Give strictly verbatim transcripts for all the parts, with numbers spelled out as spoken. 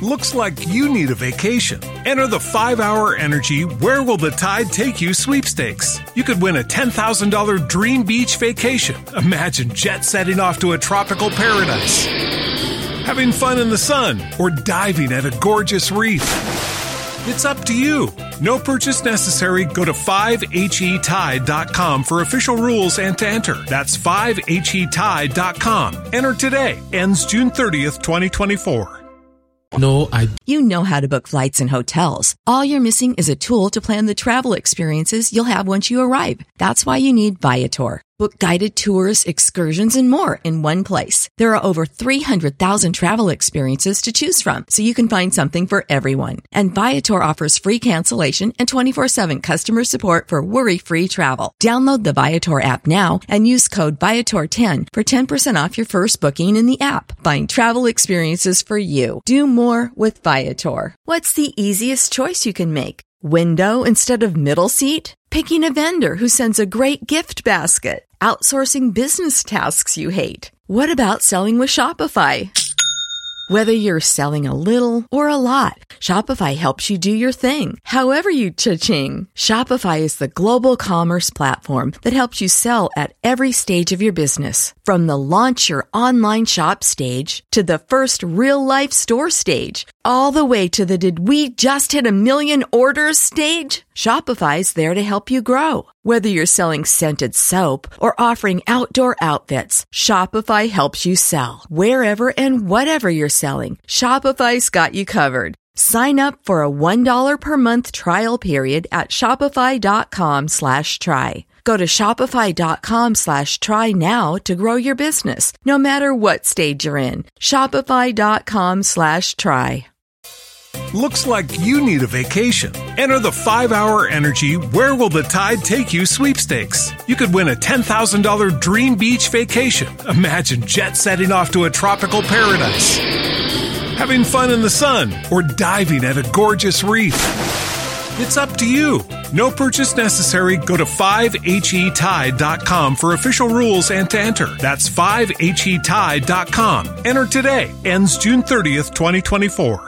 Looks like you need a vacation. Enter the five hour Energy Where Will the Tide Take You sweepstakes. You could win a ten thousand dollars dream beach vacation. Imagine jet setting off to a tropical paradise, having fun in the sun, or diving at a gorgeous reef. It's up to you. No purchase necessary. Go to five H E tide dot com for official rules and to enter. That's five H E tide dot com. Enter today. Ends June thirtieth, twenty twenty-four. No, I... You know how to book flights and hotels. All you're missing is a tool to plan the travel experiences you'll have once you arrive. That's why you need Viator. Book guided tours, excursions, and more in one place. There are over three hundred thousand travel experiences to choose from, so you can find something for everyone. And Viator offers free cancellation and twenty-four seven customer support for worry-free travel. Download the Viator app now and use code Viator ten for ten percent off your first booking in the app. Find travel experiences for you. Do more with Viator. What's the easiest choice you can make? Window instead of middle seat? Picking a vendor who sends a great gift basket? Outsourcing business tasks you hate? What about selling with Shopify? Whether you're selling a little or a lot, Shopify helps you do your thing, however you cha-ching. Shopify is the global commerce platform that helps you sell at every stage of your business. From the launch your online shop stage to the first real-life store stage, all the way to the did we just hit a million orders stage. Shopify's there to help you grow. Whether you're selling scented soap or offering outdoor outfits, Shopify helps you sell. Wherever and whatever you're selling, Shopify's got you covered. Sign up for a one dollar per month trial period at shopify.com slash try. Go to shopify.com slash try now to grow your business, no matter what stage you're in. Shopify.com slash try. Looks like you need a vacation. Enter the five hour Energy Where Will the Tide Take You sweepstakes. You could win a ten thousand dollars dream beach vacation. Imagine jet setting off to a tropical paradise, having fun in the sun, or diving at a gorgeous reef. It's up to you. No purchase necessary. Go to five H E tide dot com for official rules and to enter. That's five H E tide dot com. Enter today. Ends June thirtieth, twenty twenty-four.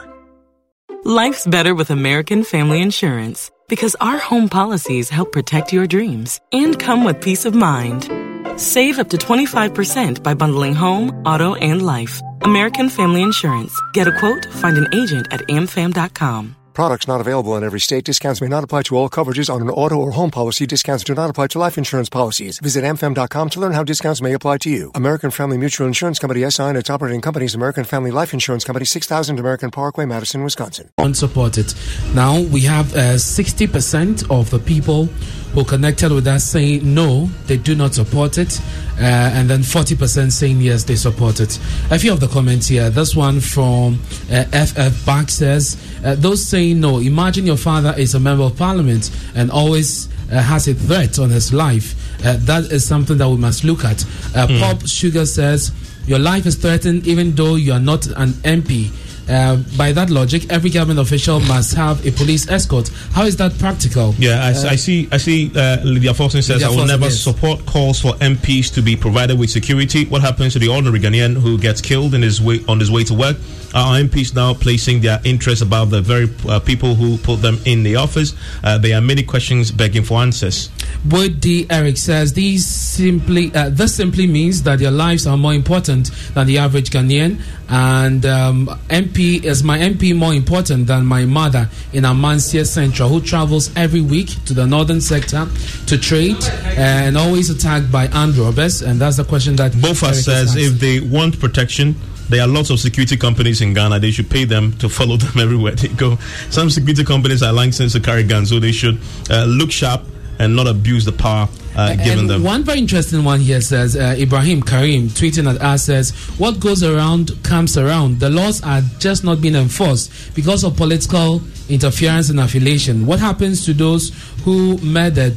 Life's better with American Family Insurance because our home policies help protect your dreams and come with peace of mind. Save up to twenty-five percent by bundling home, auto, and life. American Family Insurance. Get a quote, find an agent at a m fam dot com. Products not available in every state. Discounts may not apply to all coverages on an auto or home policy. Discounts do not apply to life insurance policies. Visit a m fam dot com to learn how discounts may apply to you. American Family Mutual Insurance Company, S I and its operating companies, American Family Life Insurance Company, six thousand American Parkway, Madison, Wisconsin. Unsupported. Now we have uh, sixty percent of the people who connected with us saying no, they do not support it, uh, and then forty percent saying yes, they support it. A few of the comments here. This one from uh, F F Back says, uh, those saying no, imagine your father is a member of parliament and always uh, has a threat on his life. Uh, that is something that we must look at. Uh, mm. Pop Sugar says, your life is threatened even though you are not an M P. Uh, by that logic, every government official must have a police escort. How is that practical? Yeah, I, uh, I see. I see. Uh, Lydia Forson says, Lydia "I will Forson, never yes. support calls for M Ps to be provided with security. What happens to the ordinary Ghanaian who gets killed in his way on his way to work? Are M Ps now placing their interests above the very uh, people who put them in the office? Uh, there are many questions begging for answers." Wood D. Eric says, "These simply uh, this simply means that their lives are more important than the average Ghanaian, and um, M P is my M P more important than my mother in Amansia Central, who travels every week to the northern sector to trade and always attacked by armed robbers?" And that's the question that Bofa says, if they want protection, there are lots of security companies in Ghana. They should pay them to follow them everywhere they go. Some security companies are licensed to carry guns, so they should uh, look sharp and not abuse the power uh, given and them. One very interesting one here says, uh, Ibrahim Karim tweeting at us says, what goes around comes around. The laws are just not being enforced because of political interference and affiliation. What happens to those who murdered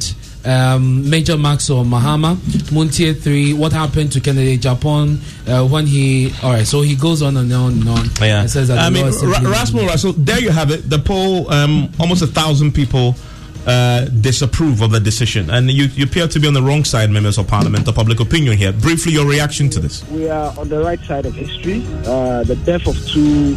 Um, Major Maxwell Mahama, Muntie three? What happened to Kennedy Japan uh, when he? All right, so he goes on and on and on. Yeah, and says that I mean, Rasmus Russell. There you have it. The poll, um, almost a thousand people uh, disapprove of the decision, and you, you appear to be on the wrong side, members of Parliament, of public opinion here. Briefly, your reaction to this? We are on the right side of history. Uh, the death of two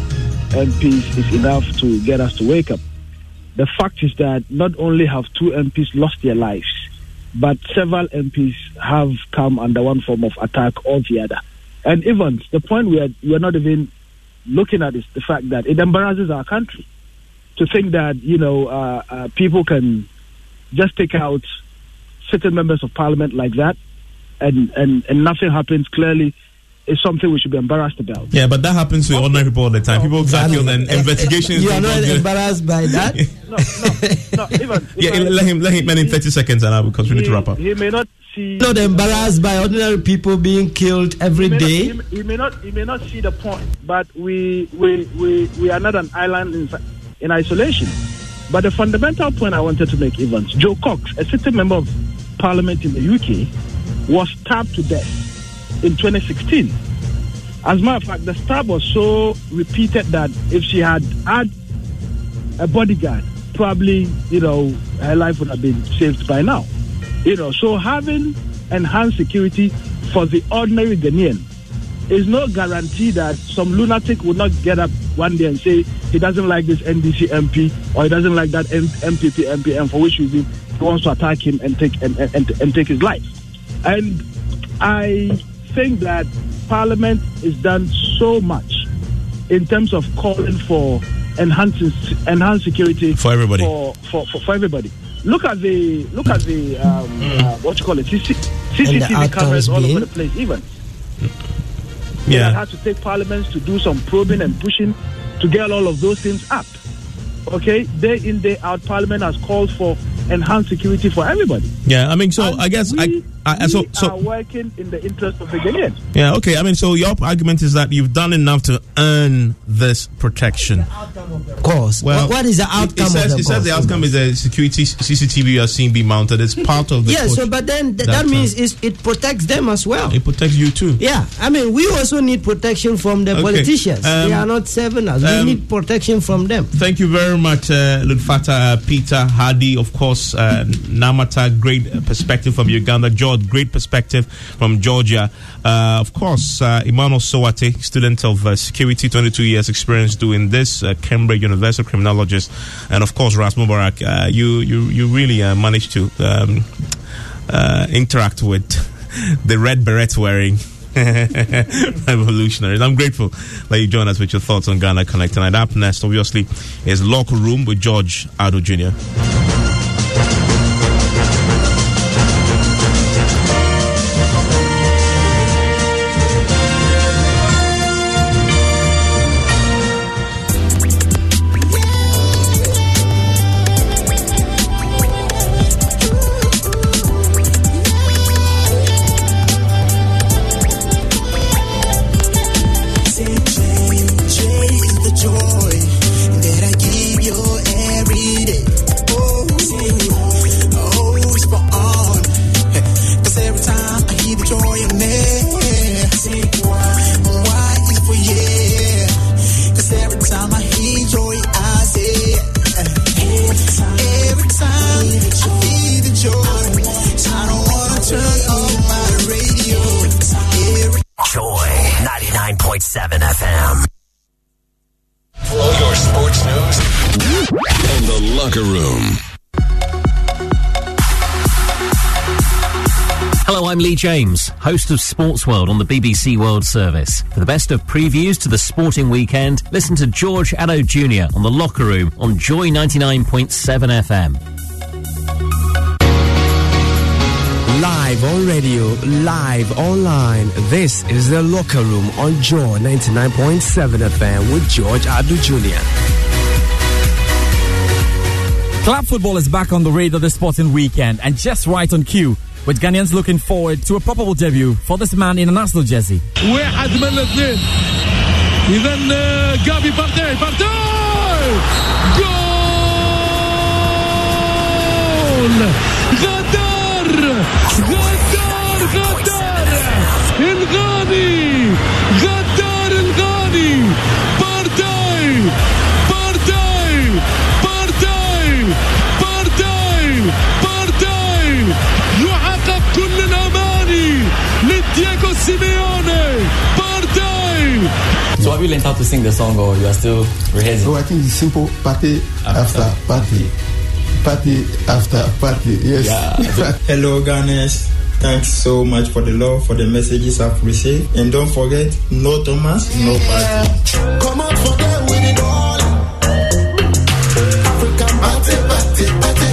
M Ps is enough to get us to wake up. The fact is that not only have two M Ps lost their lives, but several M Ps have come under one form of attack or the other. And even the point we are, we are not even looking at is the fact that it embarrasses our country to think that, you know, uh, uh, people can just take out certain members of parliament like that and, and, and nothing happens. Clearly, it's something we should be embarrassed about. Yeah, but that happens to ordinary people all the time. People get killed and investigations. You are not embarrassed by that? no, no, no. Even, yeah, even, let him let him in thirty seconds, and I because we need to wrap up. He may not see. Not embarrassed by ordinary people being killed every he day. Not, he, he may not. He may not see the point, but we we we, we are not an island in, in isolation. But the fundamental point I wanted to make, Evans, Joe Cox, a sitting member of Parliament in the U K, was stabbed to death in twenty sixteen. As a matter of fact, the stab was so repeated that if she had had a bodyguard, probably, you know, her life would have been saved by now. You know, so having enhanced security for the ordinary Ghanaian is no guarantee that some lunatic would not get up one day and say he doesn't like this N D C M P or he doesn't like that M P P M P, and for which reason he wants to attack him and take and, and, and take his life. And I think that Parliament is done so much in terms of calling for enhancing enhanced security for everybody. For, for, for, for everybody. Look at the look at the um, mm. uh, what you call it C C T V cameras all over the place. Even yeah, I had to take parliaments to do some probing and pushing to get all of those things up. Okay, day in day out, Parliament has called for enhanced security for everybody. Yeah, I mean, so and I guess we, I, I so we so are working in the interest of the Ghanaians. Yeah, okay. I mean, so your argument is that you've done enough to earn this protection. Of course. Well, what is the outcome? It, it says, of the it says the outcome is a security C C T V you are seeing be mounted. It's part of the yeah. So, but then th- that, that means uh, it protects them as well. It protects you too. Yeah, I mean, we also need protection from the okay. politicians. Um, they are not serving us. Um, we need protection from them. Thank you very much, uh, Ludfata, uh, Peter, Hardy, of course, uh, Namata, great perspective from Uganda. George, great perspective from Georgia. Uh, of course, uh, Emmanuel Sowate, student of uh, security, twenty-two years experience doing this, uh, Cambridge University criminologist, and of course, Ras Mubarak. Uh, you, you, you really uh, managed to um, uh, interact with the red beret wearing revolutionaries. I'm grateful that you join us with your thoughts on Ghana Connect tonight. Up next, obviously, is Local Room with George Ado Junior James, host of Sports World on the B B C World Service. For the best of previews to the sporting weekend, listen to George Addo Junior on The Locker Room on Joy ninety-nine point seven F M. Live on radio, live online. This is The Locker Room on Joy ninety-nine point seven F M with George Addo Junior Club football is back on the radar this sporting weekend and just right on cue, with Ghanaians looking forward to a probable debut for this man in a national jersey. واحد من الاثنين إذا جابي بارتي بارتي جول غدار غدار غدار الغاني غدار الغاني بارتي بارتي بارتي بارتي بارتي يحقق كل الأماني لدييغو سيميوني بارتي. So I have you learned how to sing the song, or you are still rehearsing? Oh, I think it's simple. Party after, after party. Party after party. Yes. Yeah. Hello, Ghanaians. Thanks so much for the love, for the messages I've received. And don't forget, no Thomas, no party. Come on, forget with it all. African party, party, party.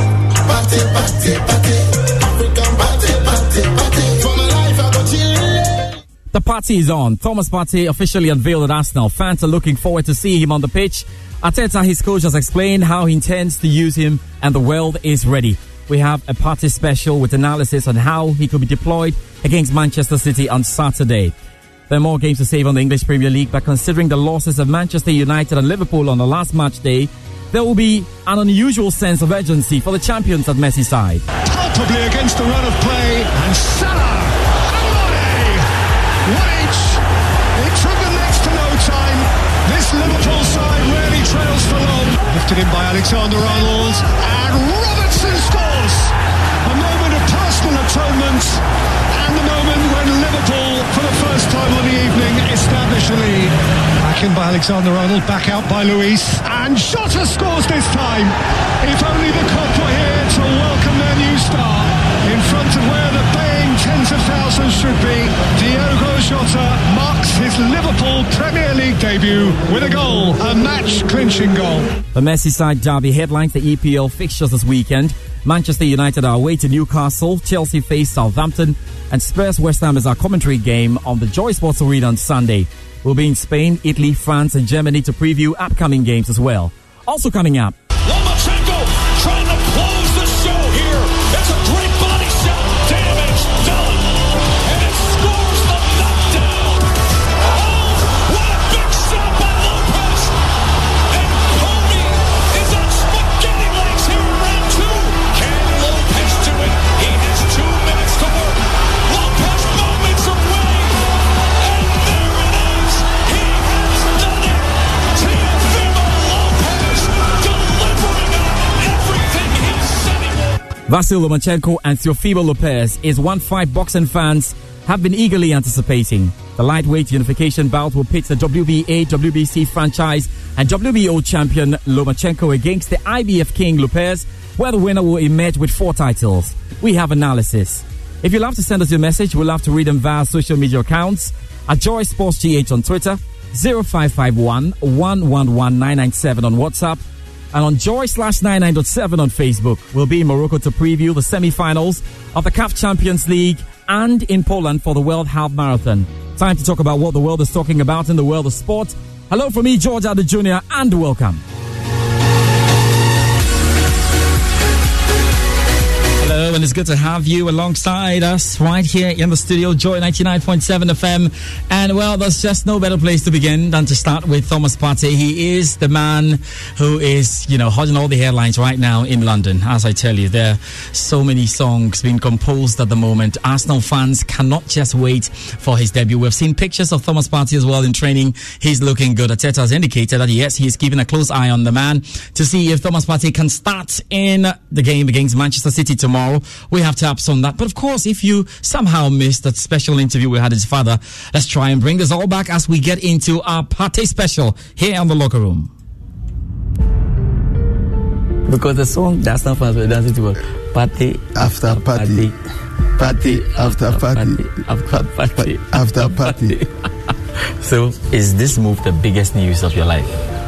Party, party, party. African party, party, party. For my life, I go chill. The party is on. Thomas Partey officially unveiled at Arsenal. Fans are looking forward to seeing him on the pitch. Arteta, his coach, has explained how he intends to use him, and the world is ready. We have a Partey special with analysis on how he could be deployed against Manchester City on Saturday. There are more games to save on the English Premier League, but considering the losses of Manchester United and Liverpool on the last match day, there will be an unusual sense of urgency for the champions at Merseyside. Palpably against the run of play, and Salah, and Mane, one each. It took them next to no time. This Liverpool side rarely trails for long. Lifted in by Alexander-Arnold, and Robertson scores. A moment of personal atonement, and the moment when Liverpool, for the first time on the evening, establish a lead. Back in by Alexander-Arnold, back out by Luis, and Jota scores this time. If only the Kop were here to welcome their new star in front of where the baying tens of thousands should be. Diogo Jota marks his Liverpool Premier League debut with a goal, a match-clinching goal. The Merseyside derby headlines the E P L fixtures this weekend. Manchester United are away to Newcastle, Chelsea face Southampton, and Spurs West Ham is our commentary game on the Joy Sports Arena on Sunday. We'll be in Spain, Italy, France, and Germany to preview upcoming games as well. Also coming up, Lomachenko trying to close the show here. It's a great body shot. Damage done. And it scores the knockdown. Oh, what a big shot by Lopez. And Kobe is on spaghetti legs here in round two. Can Lopez do it? He has two minutes to work. Lopez moments away. And there it is. He has done it. Teofimo Lopez delivering on everything he said he would. Vasyl Lomachenko and Teofimo Lopez is one fight boxing fans have been eagerly anticipating. The lightweight unification bout will pit the W B A, W B C franchise and W B O champion Lomachenko against the I B F king Lopez, where the winner will emerge with four titles. We have analysis. If you'd love to send us your message, we'll love to read them via social media accounts at Joy Sports G H on Twitter, zero five five one, one one one, nine nine seven on WhatsApp, and on Joy slash ninety-nine point seven on Facebook. We'll be in Morocco to preview the semi-finals of the C A F Champions League and in Poland for the World Half Marathon. Time to talk about what the world is talking about in the world of sport. Hello from me, George Addo Junior, and welcome. Hello, and it's good to have you alongside us right here in the studio, Joy ninety-nine point seven F M. And well, there's just no better place to begin than to start with Thomas Partey. He is the man who is, you know, holding all the headlines right now in London. As I tell you, there are so many songs being composed at the moment. Arsenal fans cannot just wait for his debut. We've seen pictures of Thomas Partey as well in training. He's looking good. Arteta has indicated that yes, he's keeping a close eye on the man to see if Thomas Partey can start in the game against Manchester City tomorrow. We have taps on that. But of course, if you somehow missed that special interview we had with his father, let's try and bring this all back as we get into our Partey special here on The Locker Room. Because the song that Arsenal fans were dancing to was Partey after party, party after party, after party, after party. So, is this move the biggest news of your life?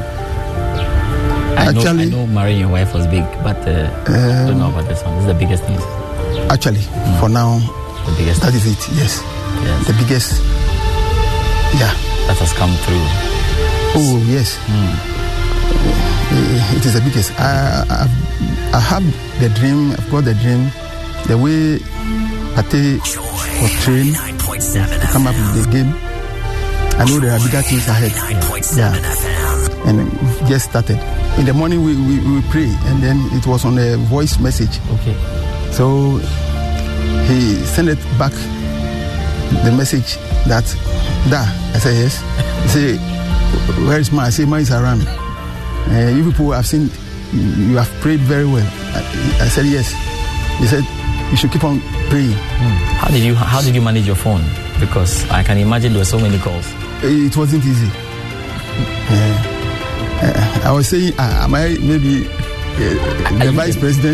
I Actually, know, I know marrying your wife was big, but uh, um, I don't know about this one. This is the biggest news. Actually, mm. for now, the biggest. That is it. Yes, yes. The biggest. Yeah, that has come through. Oh yes, mm. uh, it is the biggest. I, I I have the dream. I've got the dream. The way Partey was trained to come up with the game. I know there are bigger things ahead. Yeah, and it just started. In the morning we, we, we pray, and then it was on a voice message. Okay. So he sent it back, the message that, da. I said yes. He said, where is mine? I said, mine is around. Uh, you people have seen, you have prayed very well. I, I said yes. He said, you should keep on praying. Hmm. How did you How did you manage your phone? Because I can imagine there were so many calls. it wasn't easy. Uh, uh, I was saying, uh, am I maybe uh, the vice president?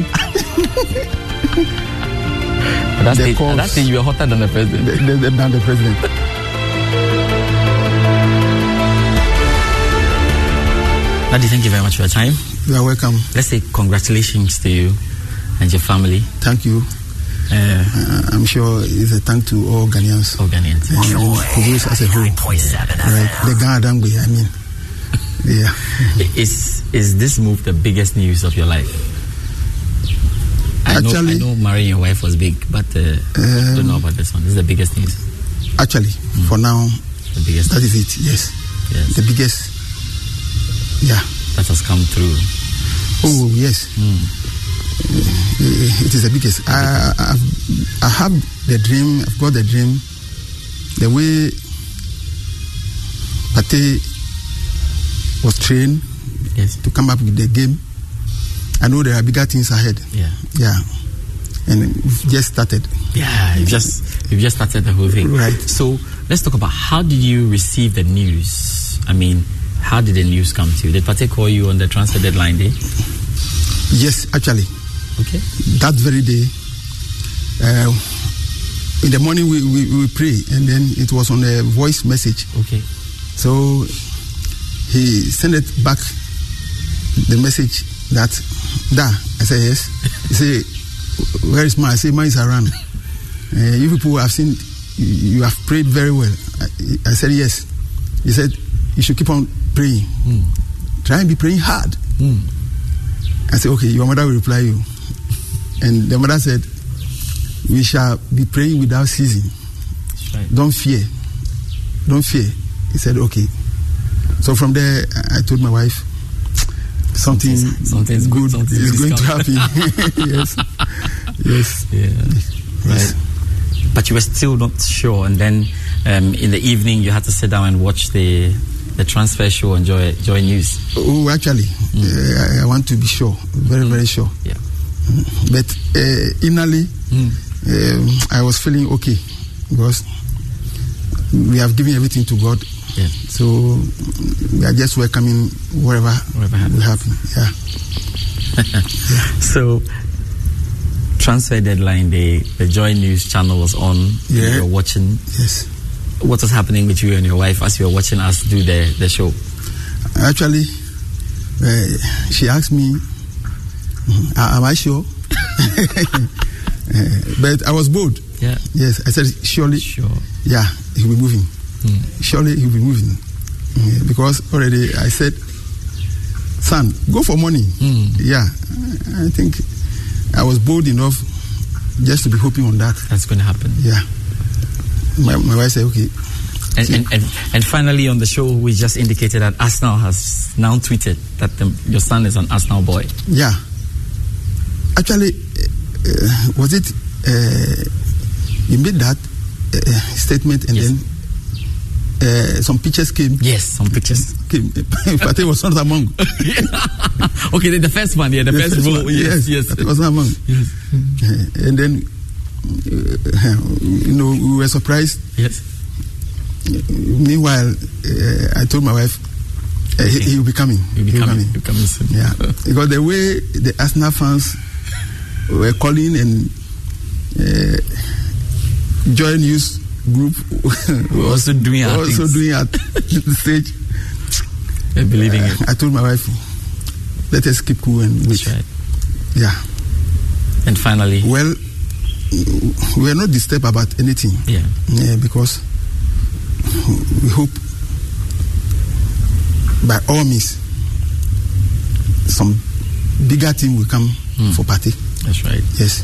That's the, that's the, you are hotter than the president. The, the, the, than the president. Daddy, thank you very much for your time. You are welcome. Let's say congratulations to you and your family. Thank you. Uh, uh, I'm sure it's a thank to all Ghanaians. All Ghanaians. Uh, Joy as a whole. Right. The Ghana Dangwe, I mean. Yeah. Is is this move the biggest news of your life? I actually, know, I know marrying your wife was big, but uh, um, I don't know about this one. This is the biggest news. Actually, mm. for now, the biggest. That is it. Yes. Yes. The biggest. Yeah. That has come through. Oh yes. Mm. It is the biggest. I, I, I have the dream. I've got the dream. The way Pate was trained yes. to come up with the game. I know there are bigger things ahead. Yeah. Yeah. And we've just started. Yeah, you've just you've just started the whole thing. Right. So let's talk about how did you receive the news? I mean, how did the news come to you? Did Pate call you on the transfer deadline day? Yes, actually. Okay. That very day, uh, in the morning we, we, we pray, and then it was on a voice message. Okay. So he sent it back, the message that, da, I said yes. He said, where is mine? I said, mine is around. Uh, you people have seen, you have prayed very well. I, I said yes. He said, you should keep on praying. Mm. Try and be praying hard. Mm. I said, okay, your mother will reply you. And the mother said, we shall be praying without ceasing. Right. Don't fear. Don't fear. He said, okay. So from there, I told my wife, something Something's good something is going to coming. happen. Yes. Yes. Yeah. Yes. Right. But you were still not sure. And then um, in the evening, you had to sit down and watch the the transfer show on Joy, Joy News. Oh, actually, mm. uh, I, I want to be sure. Very, mm. very sure. Yeah. But uh, innerly, mm. um, I was feeling okay because we have given everything to God. Yeah. So we are just welcoming whatever, whatever will happen. Yeah. yeah. So transfer deadline day, the Joy News channel was on. Yeah. You were watching. Yes. What was happening with you and your wife as you were watching us do the, the show? Actually, uh, she asked me, am I sure? uh, but I was bold. Yeah. Yes, I said, surely. Sure. Yeah, he'll be moving. Mm. Surely he'll be moving. Uh, because already I said, son, go for money. Mm. Yeah, I think I was bold enough just to be hoping on that. That's going to happen. Yeah. My, my wife said, okay. And, and, and, and finally on the show, we just indicated that Arsenal has now tweeted that the, your son is an Arsenal boy. Yeah. Actually, uh, was it, uh, you made that uh, statement and yes. then uh, some pictures came. Yes, some pictures came. Pate was not among. Okay, the, the first one, yeah, the, the first, first one. Yes, yes. Pate was not among. Yes. Uh, and then, uh, you know, we were surprised. Yes. Meanwhile, uh, I told my wife, uh, he, he will be coming. He'll be coming. He'll be coming soon. Yeah. Because the way the Arsenal fans were calling and uh, Joy News group we're also doing our also things. doing at the stage. They're believing uh, it. I told my wife, let us keep cool and wait. That's right. Yeah. And finally, well, we are not disturbed about anything. Yeah. Yeah, because we hope by all means some bigger team will come mm. for Pate. That's right. Yes.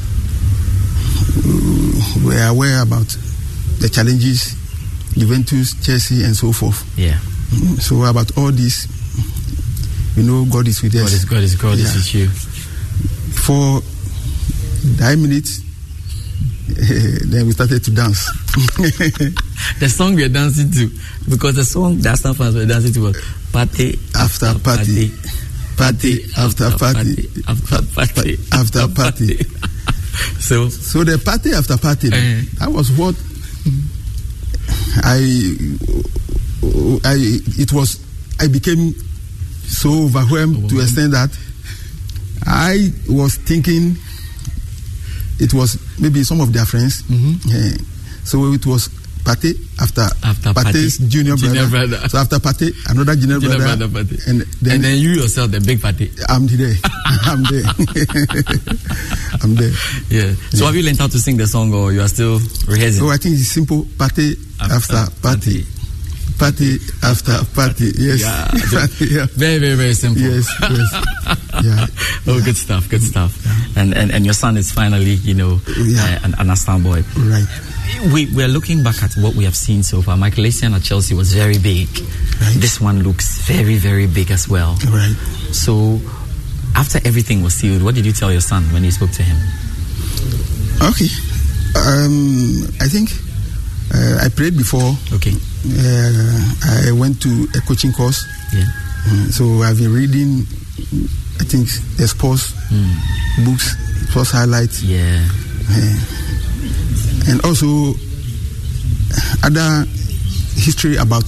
We are aware about the challenges, Juventus, Chelsea, and so forth. Yeah. So about all this, we know God is with us. God is God is God yeah. is with you. For nine minutes, then we started to dance. The song we are dancing to, because the song the Arsenal fans were dancing to was Party after, after party. Party, party after party, after party, after party. So, so the party after party, uh, that was what I I it was I became so overwhelmed to the extent that I was thinking it was maybe some of their friends. Mm-hmm. Uh, so it was Pate after, after Pate's Pate. junior, junior brother. brother. So after Pate, another junior, junior brother. brother Pate. And, then, and then you yourself, the big Pate. I'm there. I'm there. I'm there. Yeah. So yeah. have you learned how to sing the song, or you are still rehearsing? Oh, I think it's simple. Pate after, after Pate. Party after party, yes. Yeah, yeah. Very, very, very simple. Yes, yes. Yeah. Oh, yeah. good stuff, good stuff. Yeah. And, and and your son is finally, you know, yeah. uh, an, an Aston boy. Right. We we're looking back at what we have seen so far. Michael Essien at Chelsea was very big. Right. This one looks very, very big as well. Right. So, after everything was sealed, what did you tell your son when you spoke to him? Okay. Um, I think uh, I prayed before. Okay. Uh, I went to a coaching course. Yeah. Um, so I've been reading, I think, the sports mm. books, sports highlights. Yeah. Uh, and also other history about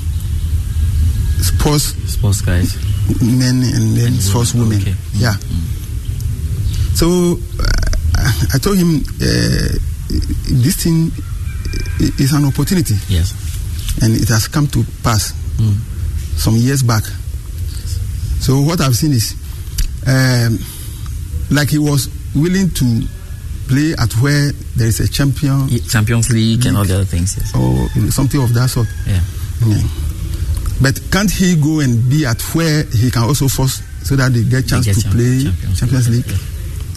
sports. Sports guys. Men and then and sports women. Okay. Yeah. Mm. So uh, I told him uh, this thing is an opportunity. Yes. And it has come to pass mm. some years back. So what I've seen is, um, like he was willing to play at where there is a champion, yeah, Champions League, League and all the other things, yes. Or something of that sort. Yeah. yeah. But can't he go and be at where he can also force so that they get chance they get to champ- play Champions, Champions League? League?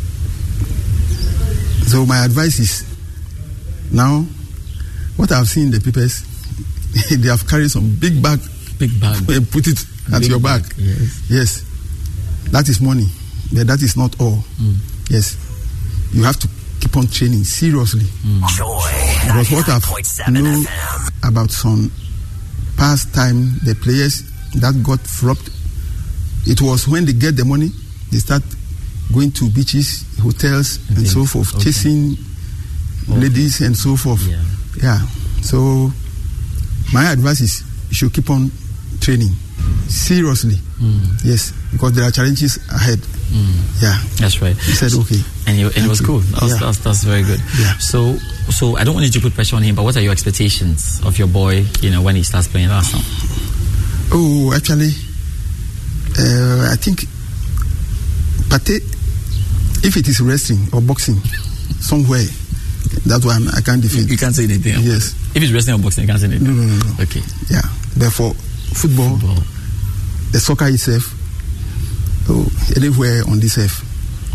Yeah. So my advice is, now, what I've seen in the papers, they have carried some big bag, big bag, and put it at big your back. Bag, yes. yes, that is money, but that is not all. Mm. Yes, you have to keep on training seriously. Mm. Because what I've known about some past time, the players that got flopped, it was when they get the money, they start going to beaches, hotels, and, and so forth, okay. chasing okay. ladies and so forth. Yeah. yeah. So my advice is you should keep on training seriously. Mm. Yes, because there are challenges ahead. Mm. Yeah, that's right. He said okay, and, he, and it was you. cool. That was, yeah. that's, that's very good. Yeah. So, so I don't want you to put pressure on him, but what are your expectations of your boy? You know, when he starts playing Arsenal. Oh, actually, uh, I think Pate, if it is wrestling or boxing, somewhere. That one I can't defeat. You can't say anything. Yes. If it's wrestling or boxing, you can't say anything. No, no, no, no. Okay. Yeah. Therefore, football, football. the soccer itself, oh, anywhere on this earth,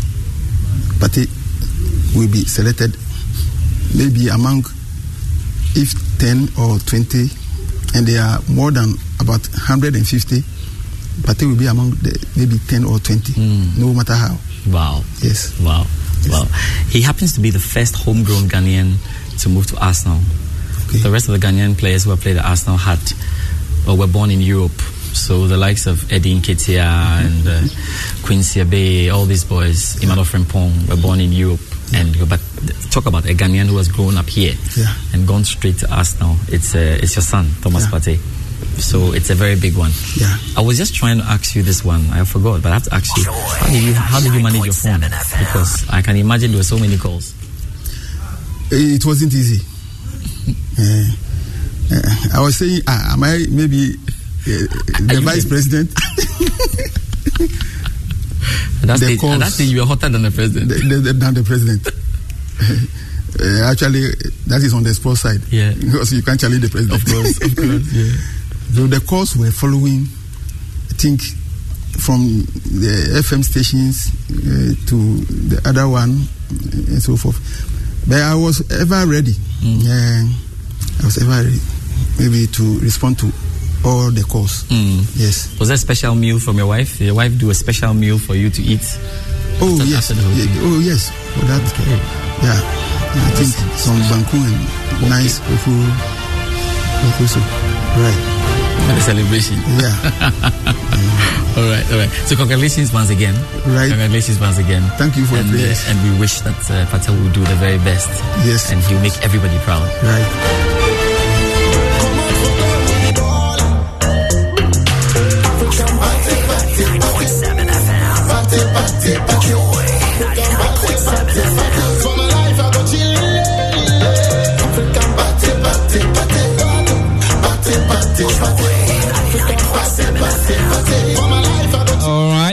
Pate will be selected maybe among, if ten or twenty, and there are more than about one hundred fifty, Pate will be among the maybe ten or twenty, mm. no matter how. Wow. Yes. Wow. Yes. Well, he happens to be the first homegrown Ghanaian to move to Arsenal. Okay. The rest of the Ghanaian players who have played at Arsenal had or were born in Europe. So the likes of Eddie Nketiah mm-hmm. and uh, Quincy Abe, all these boys, Emmanuel Frimpong, were born in Europe. Yeah. And but talk about a Ghanaian who has grown up here yeah. and gone straight to Arsenal. It's uh, it's your son, Thomas yeah. Pate. So it's a very big one. Yeah. I was just trying to ask you this one. I forgot, but I have to ask you: How did you how did you manage your phone? Because I can imagine there were so many calls. It wasn't easy. uh, uh, I was saying, uh, am I maybe uh, the vice the... president? That's the calls, that's you were hotter than the president. The, the, the, than the president. uh, actually, that is on the sports side. Yeah. Because you can't challenge the president. Of course, of course. Yeah. So the calls were following, I think, from the F M stations uh, to the other one and so forth. But I was ever ready. Mm. Uh, I was ever ready, maybe to respond to all the calls. Mm. Yes. Was there a special meal from your wife? Did your wife do a special meal for you to eat? Oh, after, yes. After yeah, oh, yes. For that, okay. Yeah. I think some banku and okay. nice food. Right. The celebration. Yeah. mm. All right, all right. So congratulations once again. Right. Congratulations once again. Thank you for and, the prayers. Uh, and we wish that uh, Patel will do the very best. Yes. And he'll make everybody proud. Right.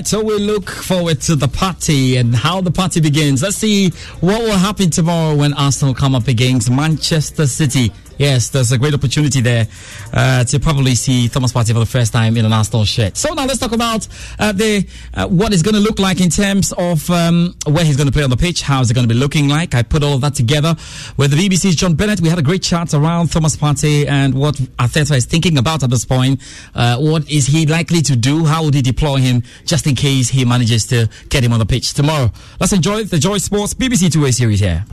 right, so we look forward to the party and how the party begins. Let's see what will happen tomorrow when Arsenal come up against Manchester City. Yes, there's a great opportunity there uh, to probably see Thomas Partey for the first time in an Arsenal shirt. So now let's talk about uh, the uh, what it's going to look like in terms of um, where he's going to play on the pitch. How is it going to be looking like? I put all of that together with the B B C's John Bennett. We had a great chat around Thomas Partey and what Arteta is thinking about at this point. Uh, what is he likely to do? How would he deploy him just in case he manages to get him on the pitch tomorrow? Let's enjoy the Joy Sports B B C two-way series here.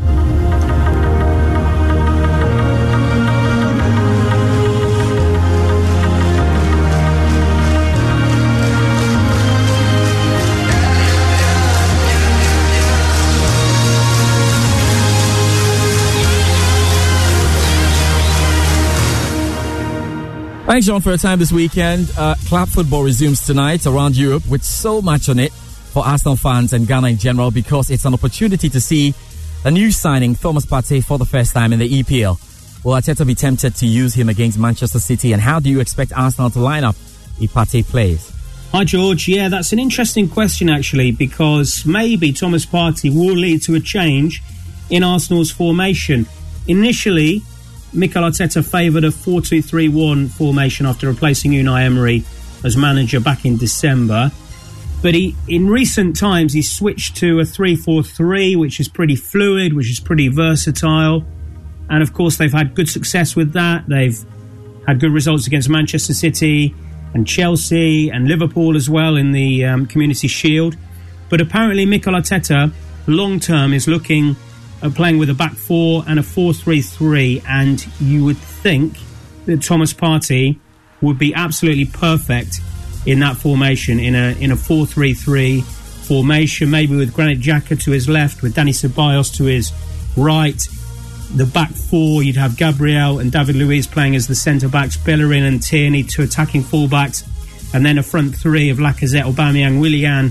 Thanks, John, for your time this weekend. Uh, club football resumes tonight around Europe with so much on it for Arsenal fans and Ghana in general because it's an opportunity to see a new signing, Thomas Partey, for the first time in the E P L. Will Arteta be tempted to use him against Manchester City? And how do you expect Arsenal to line up if Partey plays? Hi, George. Yeah, that's an interesting question, actually, because maybe Thomas Partey will lead to a change in Arsenal's formation. Initially, Mikel Arteta favoured a four two three one formation after replacing Unai Emery as manager back in December. But he, in recent times, he switched to a three four three, which is pretty fluid, which is pretty versatile. And, of course, they've had good success with that. They've had good results against Manchester City and Chelsea and Liverpool as well in the um, Community Shield. But apparently Mikel Arteta, long-term, is looking at playing with a back four and a four three three, and you would think that Thomas Partey would be absolutely perfect in that formation, in a in a four three three formation, maybe with Granit Xhaka to his left, with Dani Ceballos to his right. The back four, you'd have Gabriel and David Luiz playing as the centre-backs, Bellerin and Tierney, two attacking full-backs, and then a front three of Lacazette, Aubameyang, Willian.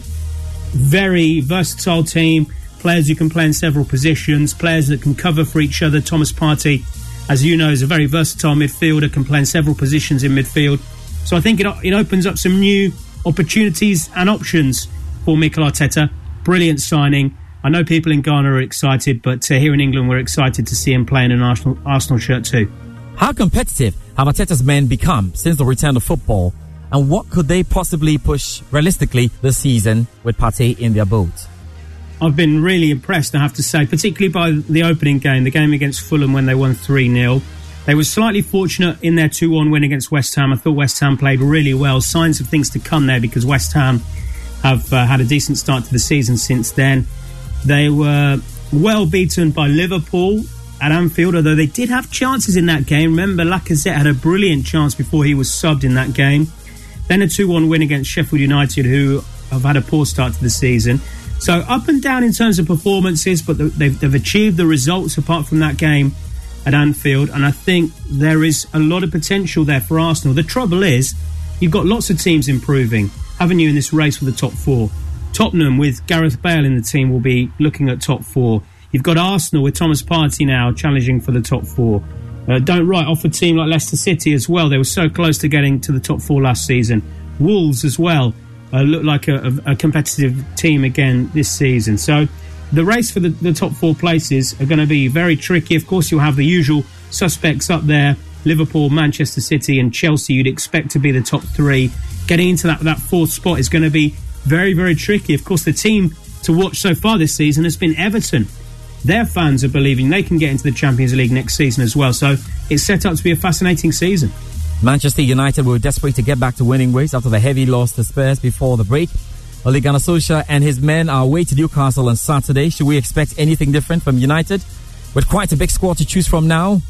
Very versatile team. Players who can play in several positions, players that can cover for each other. Thomas Partey, as you know, is a very versatile midfielder, can play in several positions in midfield. So I think it, it opens up some new opportunities and options for Mikel Arteta. Brilliant signing. I know people in Ghana are excited, but uh, here in England we're excited to see him play in an Arsenal, Arsenal shirt too. How competitive have Arteta's men become since the return of football? And what could they possibly push realistically this season with Partey in their boat? I've been really impressed, I have to say, particularly by the opening game, the game against Fulham when they won three nil. They were slightly fortunate in their two one win against West Ham. I thought West Ham played really well. Signs of things to come there because West Ham have uh, had a decent start to the season since then. They were well beaten by Liverpool at Anfield, although they did have chances in that game. Remember, Lacazette had a brilliant chance before he was subbed in that game. Then a two one win against Sheffield United, who have had a poor start to the season. So up and down in terms of performances, but they've, they've achieved the results apart from that game at Anfield. And I think there is a lot of potential there for Arsenal. The trouble is, you've got lots of teams improving, haven't you, in this race for the top four? Tottenham, with Gareth Bale in the team, will be looking at top four. You've got Arsenal with Thomas Partey now challenging for the top four. Uh, don't write off a team like Leicester City as well. They were so close to getting to the top four last season. Wolves as well. Uh, look like a, a, a competitive team again this season. So the race for the, the top four places are going to be very tricky. Of course, you'll have the usual suspects up there. Liverpool, Manchester City and Chelsea you'd expect to be the top three. Getting into that, that fourth spot is going to be very, very tricky. Of course, the team to watch so far this season has been Everton. Their fans are believing they can get into the Champions League next season as well. So it's set up to be a fascinating season. Manchester United were desperate to get back to winning ways after the heavy loss to Spurs before the break. Ole Gunnar Solskjaer and his men are away to Newcastle on Saturday. Should we expect anything different from United? With quite a big squad to choose from now?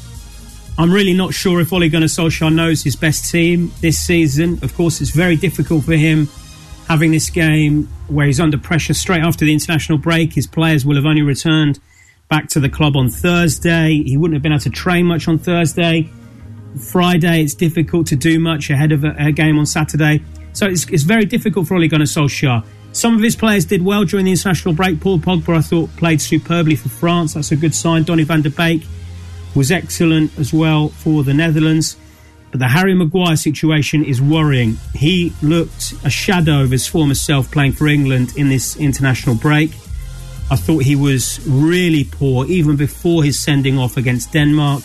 I'm really not sure if Ole Gunnar Solskjaer knows his best team this season. Of course, it's very difficult for him having this game where he's under pressure straight after the international break. His players will have only returned back to the club on Thursday. He wouldn't have been able to train much on Thursday. Friday, it's difficult to do much ahead of a, a game on Saturday. So it's, it's very difficult for Ole Gunnar Solskjaer. Some of his players did well during the international break. Paul Pogba, I thought, played superbly for France. That's a good sign. Donny van de Beek was excellent as well for the Netherlands. But the Harry Maguire situation is worrying. He looked a shadow of his former self playing for England in this international break. I thought he was really poor even before his sending off against Denmark.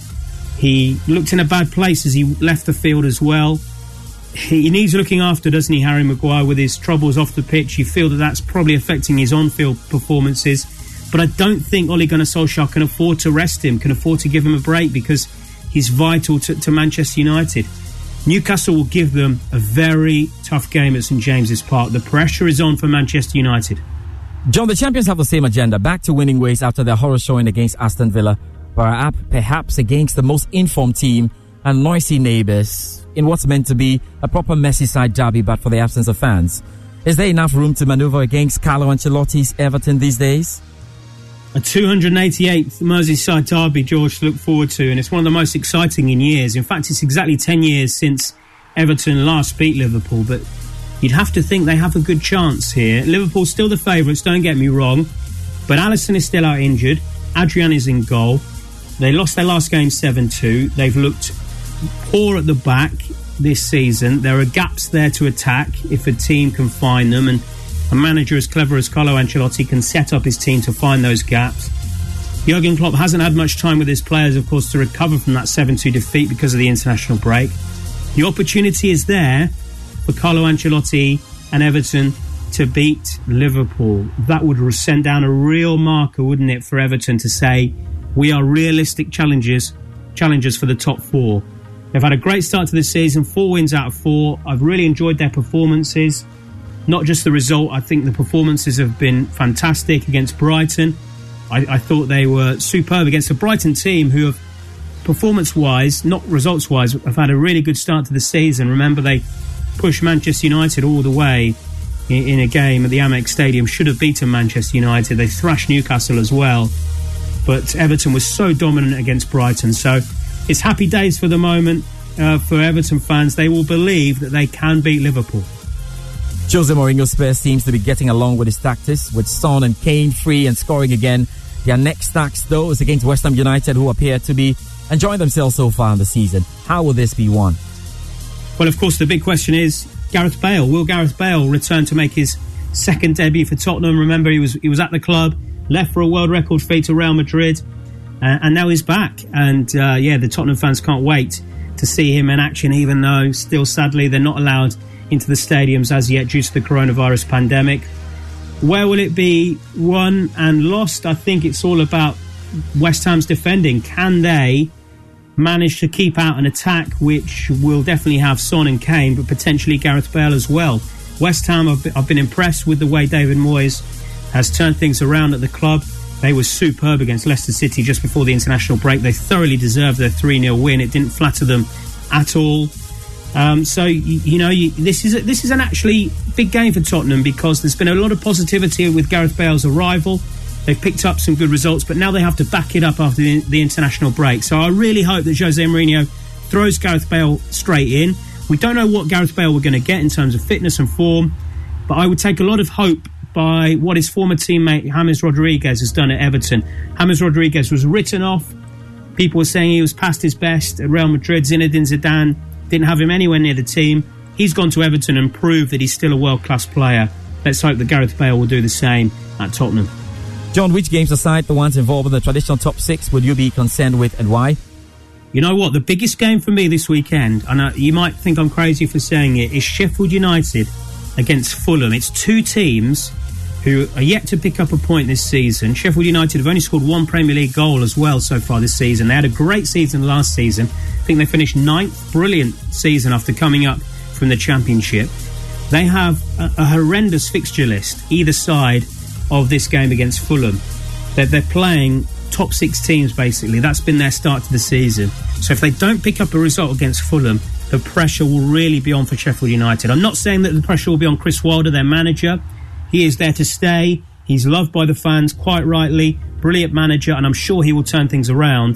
He looked in a bad place as he left the field as well. He needs looking after, doesn't he, Harry Maguire, with his troubles off the pitch. You feel that that's probably affecting his on-field performances. But I don't think Ole Gunnar Solskjaer can afford to rest him, can afford to give him a break, because he's vital to, to Manchester United. Newcastle will give them a very tough game at St James's Park. The pressure is on for Manchester United. John, the champions have the same agenda, back to winning ways after their horror showing against Aston Villa, but perhaps against the most informed team and noisy neighbours in what's meant to be a proper Merseyside derby, but for the absence of fans. Is there enough room to manoeuvre against Carlo Ancelotti's Everton these days? A two hundred eighty-eighth Merseyside derby, George, to look forward to, and it's one of the most exciting in years. In fact, it's exactly ten years since Everton last beat Liverpool, but you'd have to think they have a good chance here. Liverpool's still the favourites, don't get me wrong, but Alisson is still out injured. Adrian is in goal. They lost their last game seven two. They've looked poor at the back this season. There are gaps there to attack if a team can find them, and a manager as clever as Carlo Ancelotti can set up his team to find those gaps. Jurgen Klopp hasn't had much time with his players, of course, to recover from that seven two defeat because of the international break. The opportunity is there for Carlo Ancelotti and Everton to beat Liverpool. That would send down a real marker, wouldn't it, for Everton to say, we are realistic challengers, challengers for the top four. They've had a great start to the season, four wins out of four. I've really enjoyed their performances. Not just the result, I think the performances have been fantastic against Brighton. I, I thought they were superb against a Brighton team who have, performance-wise, not results-wise, have had a really good start to the season. Remember, they pushed Manchester United all the way in, in a game at the Amex Stadium. Should have beaten Manchester United. They thrashed Newcastle as well. But Everton was so dominant against Brighton. So it's happy days for the moment uh, for Everton fans. They will believe that they can beat Liverpool. Jose Mourinho's Spurs seems to be getting along with his tactics, with Son and Kane free and scoring again. Their next stacks, though, is against West Ham United, who appear to be enjoying themselves so far in the season. How will this be won? Well, of course, the big question is Gareth Bale. Will Gareth Bale return to make his second debut for Tottenham? Remember, he was he was at the club, left for a world record fee to Real Madrid, uh, and now he's back. And, uh, yeah, the Tottenham fans can't wait to see him in action, even though, still, sadly, they're not allowed into the stadiums as yet due to the coronavirus pandemic. Where will it be won and lost? I think it's all about West Ham's defending. Can they manage to keep out an attack which will definitely have Son and Kane, but potentially Gareth Bale as well? West Ham, have been, I've been impressed with the way David Moyes has turned things around at the club. They were superb against Leicester City just before the international break. They thoroughly deserved their three nil win. It didn't flatter them at all. Um, so, you, you know, you, this is a, this is an actually big game for Tottenham, because there's been a lot of positivity with Gareth Bale's arrival. They've picked up some good results, but now they have to back it up after the, the international break. So I really hope that Jose Mourinho throws Gareth Bale straight in. We don't know what Gareth Bale we're going to get in terms of fitness and form, but I would take a lot of hope by what his former teammate James Rodriguez has done at Everton. James Rodriguez was written off. People were saying he was past his best at Real Madrid. Zinedine Zidane didn't have him anywhere near the team. He's gone to Everton and proved that he's still a world-class player. Let's hope that Gareth Bale will do the same at Tottenham. John, which games aside the ones involved in the traditional top six would you be concerned with, and why? You know what? The biggest game for me this weekend, and uh, you might think I'm crazy for saying it, is Sheffield United against Fulham. It's two teams who are yet to pick up a point this season. Sheffield United have only scored one Premier League goal as well so far this season. They had a great season last season. I think they finished ninth. Brilliant season after coming up from the Championship. They have a, a horrendous fixture list either side of this game against Fulham. They're, they're playing top six teams, basically. That's been their start to the season. So if they don't pick up a result against Fulham, the pressure will really be on for Sheffield United. I'm not saying that the pressure will be on Chris Wilder, their manager. He is there to stay. He's loved by the fans, quite rightly. Brilliant manager, and I'm sure he will turn things around.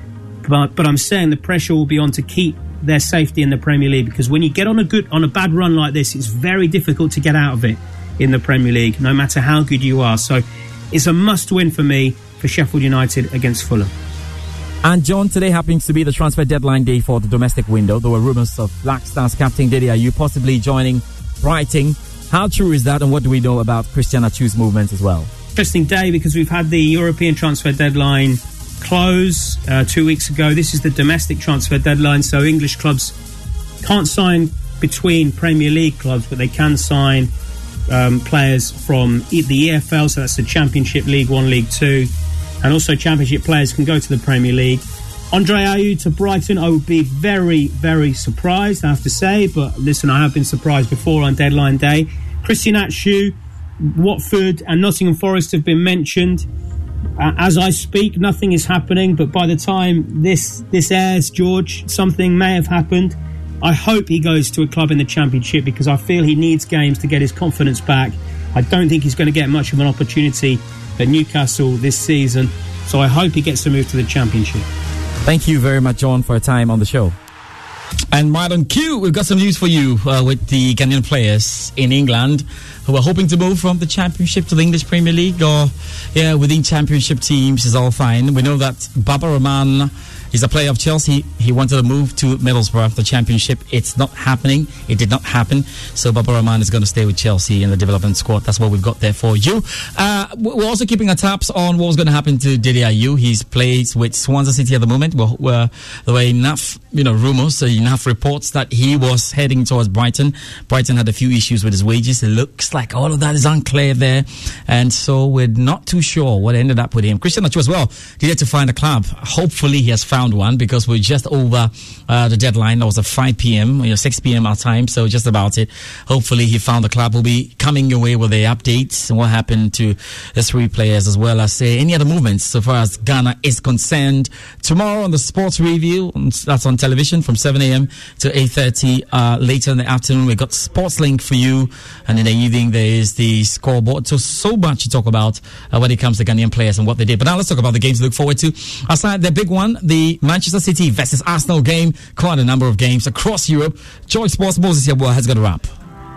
But but I'm saying the pressure will be on to keep their safety in the Premier League, because when you get on a good on a bad run like this, it's very difficult to get out of it in the Premier League, no matter how good you are. So it's a must-win for me for Sheffield United against Fulham. And John, today happens to be the transfer deadline day for the domestic window. There were rumours of Black Stars captain Dede Ayew possibly joining Brighton. How true is that, and what do we know about Christian Atsu's movements as well? Interesting day because we've had the European transfer deadline close uh, two weeks ago. This is the domestic transfer deadline, so English clubs can't sign between Premier League clubs, but they can sign um, players from the E F L, so that's the Championship, League One, League Two, and also Championship players can go to the Premier League. Andre Ayew to Brighton, I would be very, very surprised, I have to say, but listen, I have been surprised before on deadline day. Christian Atsu, Watford and Nottingham Forest have been mentioned. Uh, as I speak, nothing is happening, but by the time this this airs, George, something may have happened. I hope he goes to a club in the Championship because I feel he needs games to get his confidence back. I don't think he's going to get much of an opportunity at Newcastle this season, so I hope he gets a move to the Championship. Thank you very much, John, for your time on the show. And Madam Q, we've got some news for you uh, with the Ghanaian players in England who are hoping to move from the Championship to the English Premier League, or yeah, within Championship teams is all fine. We know that Baba Rahman is a player of Chelsea. He wanted to move to Middlesbrough, the Championship. It's not happening. It did not happen. So Baba Rahman is going to stay with Chelsea in the development squad. That's what we've got there for you. Uh, we're also keeping our tabs on what was going to happen to Dede Ayew. He's played with Swansea City at the moment. Well, where there were enough, you know, rumours, uh, enough reports that he was heading towards Brighton. Brighton had a few issues with his wages. It looks like all of that is unclear there, and so we're not too sure what ended up with him. Christian Atsu as well needed to find a club. Hopefully he has found one because we're just over uh, the deadline. That was at five p.m. you know, six p.m. our time, so just about it. Hopefully he found a club. We'll be coming your way with the updates and what happened to the three players, as well as uh, any other movements so far as Ghana is concerned. Tomorrow on the Sports Review, that's on television from seven a.m. to eight thirty. Uh, later in the afternoon, we've got Sports Link for you, and in the evening there is the scoreboard. So, so much to talk about uh, when it comes to Ghanaian players and what they did. But now let's talk about the games to look forward to. Aside the big one, the Manchester City versus Arsenal game. Quite a number of games across Europe. Joy Sports Moses Yabua has got a wrap.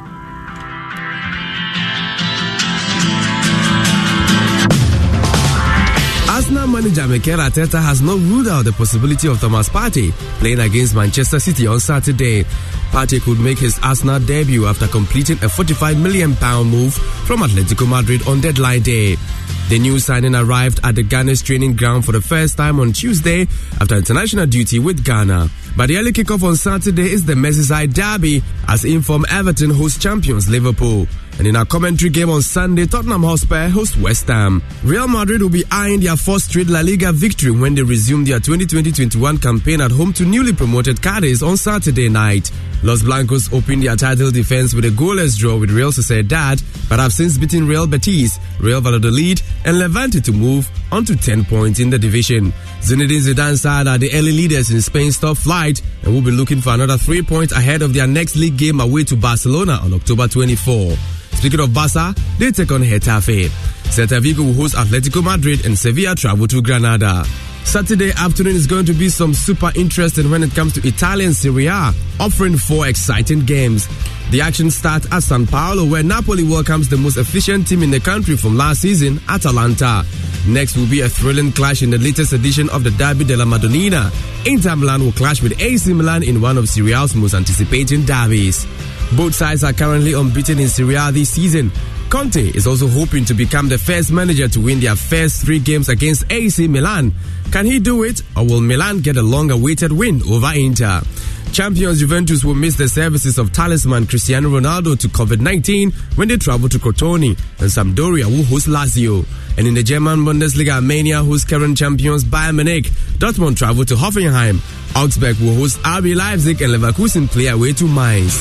Arsenal manager Mikel Arteta has not ruled out the possibility of Thomas Partey playing against Manchester City on Saturday. Partey could make his Arsenal debut after completing a forty-five million pounds move from Atletico Madrid on deadline day. The new signing arrived at the Ghana's training ground for the first time on Tuesday after international duty with Ghana. But the early kickoff on Saturday is the Merseyside derby as informed Everton host champions Liverpool. And in our commentary game on Sunday, Tottenham Hotspur host West Ham. Real Madrid will be eyeing their fourth straight La Liga victory when they resume their twenty twenty twenty-one campaign at home to newly promoted Cadiz on Saturday night. Los Blancos opened their title defense with a goalless draw with Real Sociedad, but have since beaten Real Betis, Real Valladolid and Levante to move on to ten points in the division. Zinedine Zidane's side are the early leaders in Spain's top flight and will be looking for another three points ahead of their next league game away to Barcelona on October twenty-fourth. Speaking of Barca, they take on Getafe. Celta Vigo will host Atletico Madrid and Sevilla travel to Granada. Saturday afternoon is going to be some super interesting when it comes to Italian Serie A, offering four exciting games. The action starts at San Paolo, where Napoli welcomes the most efficient team in the country from last season, Atalanta. Next will be a thrilling clash in the latest edition of the Derby della Madonnina. Inter Milan will clash with A C Milan in one of Serie A's most anticipating derbies. Both sides are currently unbeaten in Serie A this season. Conte is also hoping to become the first manager to win their first three games against A C Milan. Can he do it, or will Milan get a long-awaited win over Inter? Champions Juventus will miss the services of talisman Cristiano Ronaldo to COVID nineteen when they travel to Crotone, and Sampdoria will host Lazio. And in the German Bundesliga, Armenia hosts current champions Bayern Munich. Dortmund travel to Hoffenheim. Augsburg will host R B Leipzig, and Leverkusen play away to Mainz.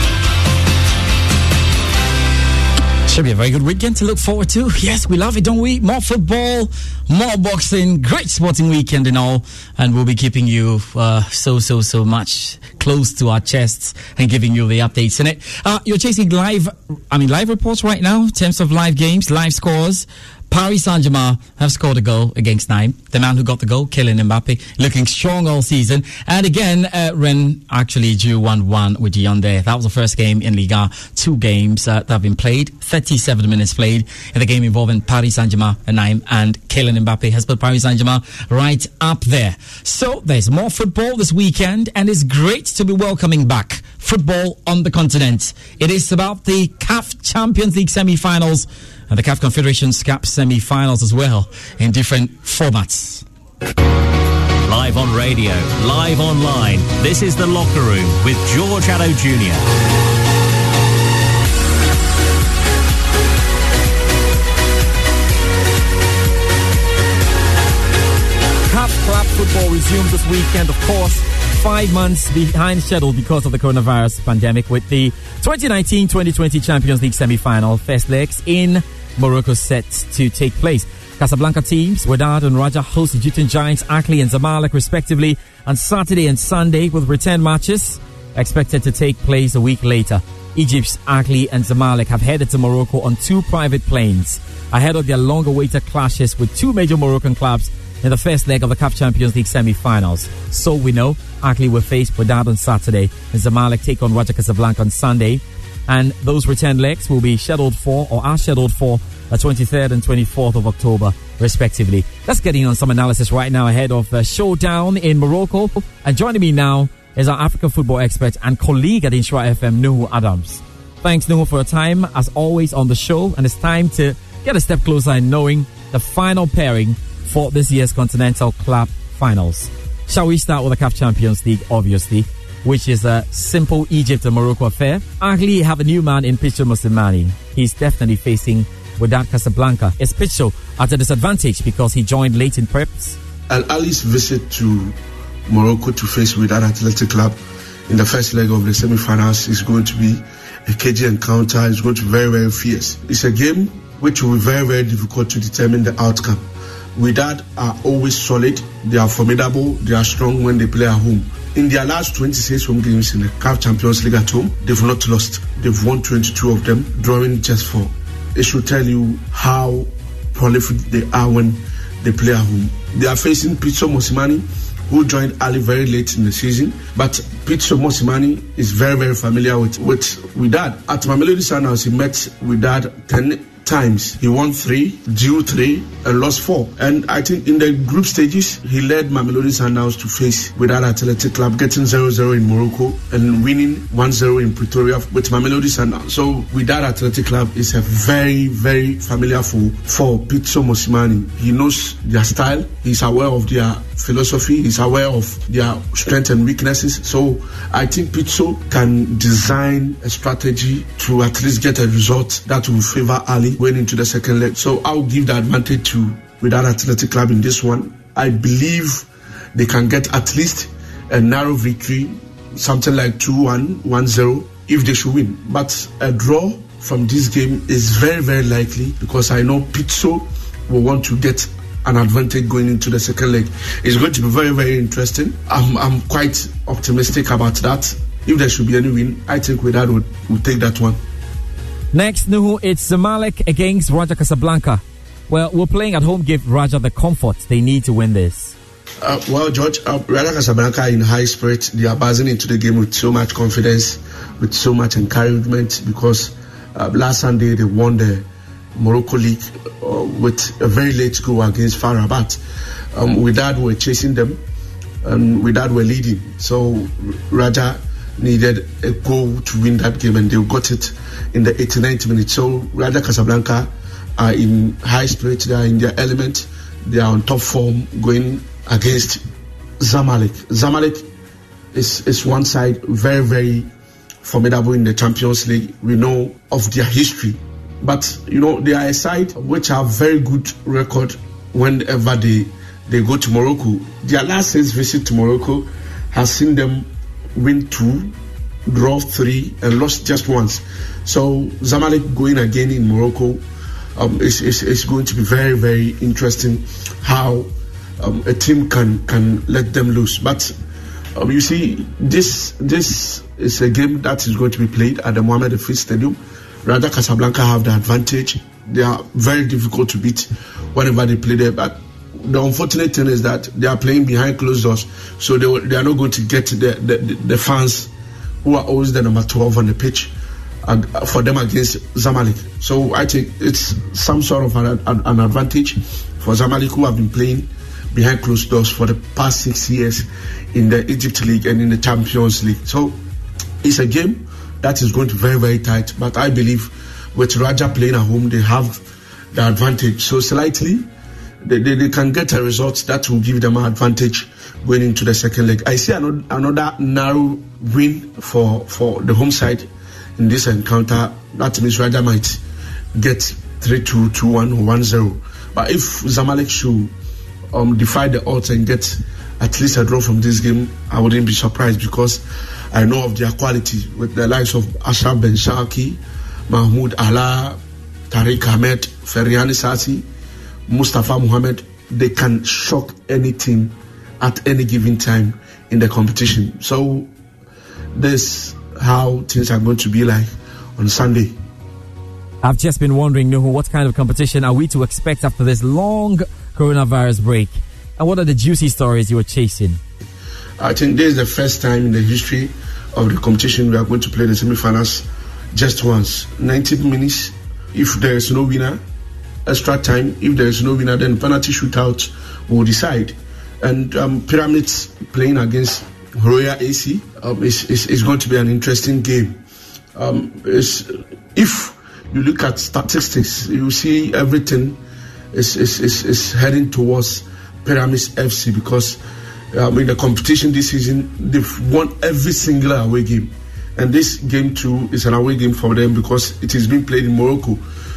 Should be a very good weekend to look forward to. Yes, we love it, don't we? More football, more boxing, great sporting weekend and all. And we'll be keeping you uh, so, so, so much close to our chests and giving you the updates in it. Uh, you're chasing live, I mean, live reports right now in terms of live games, live scores. Paris Saint-Germain have scored a goal against Nîmes. The man who got the goal, Kylian Mbappe, looking strong all season. And again, uh, Rennes actually drew one one with Yaoundé. That was the first game in Liga. Two games uh, that have been played. thirty-seven minutes played in the game involving Paris Saint-Germain and Nîmes. And Kylian Mbappe has put Paris Saint-Germain right up there. So there's more football this weekend, and it's great to be welcoming back football on the continent. It is about the C A F Champions League semi-finals and the C A F Confederations Cup semi-finals as well, in different formats. Live on radio, live online, this is The Locker Room with George Addo Junior C A F Club football resumes this weekend, of course, five months behind schedule because of the coronavirus pandemic, with the twenty nineteen twenty twenty Champions League semi-final first legs in Morocco set to take place. Casablanca teams, Wydad and Raja, host Egyptian giants Ahly and Zamalek respectively on Saturday and Sunday, with return matches expected to take place a week later. Egypt's Ahly and Zamalek have headed to Morocco on two private planes ahead of their long-awaited clashes with two major Moroccan clubs in the first leg of the C A F Champions League semi-finals. So we know Ahly will face Wydad on Saturday and Zamalek take on Raja Casablanca on Sunday. And those return legs will be scheduled for, or are scheduled for, the twenty-third and twenty-fourth of October, respectively. Let's get in on some analysis right now ahead of the showdown in Morocco. And joining me now is our African football expert and colleague at Insura F M, Nuhu Adams. Thanks, Nuhu, for your time, as always, on the show. And it's time to get a step closer in knowing the final pairing for this year's Continental Club Finals. Shall we start with the C A F Champions League, obviously, which is a simple Egypt and Morocco affair. Ahly have a new man in Pitso Mosimane. He's definitely facing Wydad Casablanca. Is Pitso at a disadvantage because he joined late in preps? Al Ahly's visit to Morocco to face Wydad Athletic Club in the first leg of the semi-finals is going to be a cagey encounter. It's going to be very, very fierce. It's a game which will be very, very difficult to determine the outcome. Wydad are always solid. They are formidable. They are strong when they play at home. In their last twenty-six home games in the C A F Champions League at home, they've not lost. They've won twenty-two of them, drawing just four. It should tell you how prolific they are when they play at home. They are facing Pitso Mosimane, who joined Ahly very late in the season. But Pitso Mosimane is very, very familiar with, with Wydad. At Mamelodi Sundowns, he met Wydad ten times. He won three, drew three, and lost four. And I think in the group stages, he led Mamelodi Sundowns to face Wydad Athletic Club, getting zero zero in Morocco and winning one zero in Pretoria with Mamelodi Sundowns. So Wydad Athletic Club is a very, very familiar foe for Pitso Mosimane. He knows their style. He's aware of their philosophy. He's aware of their strengths and weaknesses. So I think Pitso can design a strategy to at least get a result that will favor Ahly going into the second leg. So I'll give the advantage to Wydad Athletic Club in this one. I believe they can get at least a narrow victory, something like two one, one zero, if they should win. But a draw from this game is very, very likely, because I know Pitso will want to get an advantage going into the second leg. It's going to be very, very interesting. I'm, I'm quite optimistic about that. If there should be any win, I think Wydad would, would take that one. Next, Nuhu, it's Zamalek against Raja Casablanca. Well, we're playing at home give Raja the comfort they need to win this. Uh, well, George, uh, Raja Casablanca in high spirits. They are buzzing into the game with so much confidence, with so much encouragement, because uh, last Sunday they won the Morocco League uh, with a very late goal against F A R Rabat. Um, Wydad were chasing them, and Wydad were leading. So Raja needed a goal to win that game, and they got it in the eighty-ninth minute. So Raja Casablanca are in high spirits. They are in their element. They are on top form going against Zamalek. Zamalek is, is one side very, very formidable in the Champions League. We know of their history. But, you know, they are a side which have very good record whenever they, they go to Morocco. Their last six visit to Morocco has seen them win two, draw three, and lost just once. So Zamalek going again in Morocco um, is, is, is going to be very, very interesting how um, a team can, can let them lose. But Um, you see, this this is a game that is going to be played at the Mohamed Afeez Stadium. Raja Casablanca have the advantage. They are very difficult to beat whenever they play there. But the unfortunate thing is that they are playing behind closed doors, so they, will, they are not going to get the, the, the fans who are always the number twelve on the pitch uh, for them against Zamalek. So I think it's some sort of an, an, an advantage for Zamalek, who have been playing behind closed doors for the past six years in the Egypt League and in the Champions League. So it's a game that is going to be very, very tight. But I believe with Raja playing at home, they have the advantage. So slightly, they, they, they can get a result that will give them an advantage going into the second leg. I see another, another narrow win for, for the home side in this encounter. That means Raja might get three two, two one, or one zero. But if Zamalek should um, defy the odds and get at least a draw from this game, I wouldn't be surprised, because I know of their quality with the likes of Ashraf Ben Shaki, Mahmoud Allah, Tariq Ahmed, Ferriani Sassi, Mustafa Muhammad. They can shock any team at any given time in the competition. So this is how things are going to be like on Sunday. I've just been wondering, Nuhu, what kind of competition are we to expect after this long coronavirus break? And what are the juicy stories you are chasing? I think this is the first time in the history of the competition we are going to play the semi-finals just once. ninety minutes. If there is no winner, extra time. If there is no winner, then penalty shootout will decide. And um, Pyramids playing against Horoya A C um, is, is, is going to be an interesting game. Um, if you look at statistics, you see everything is, is, is, is heading towards Pyramids F C, because um, in the competition this season, they've won every single away game. And this game too is an away game for them because it is being played in Morocco.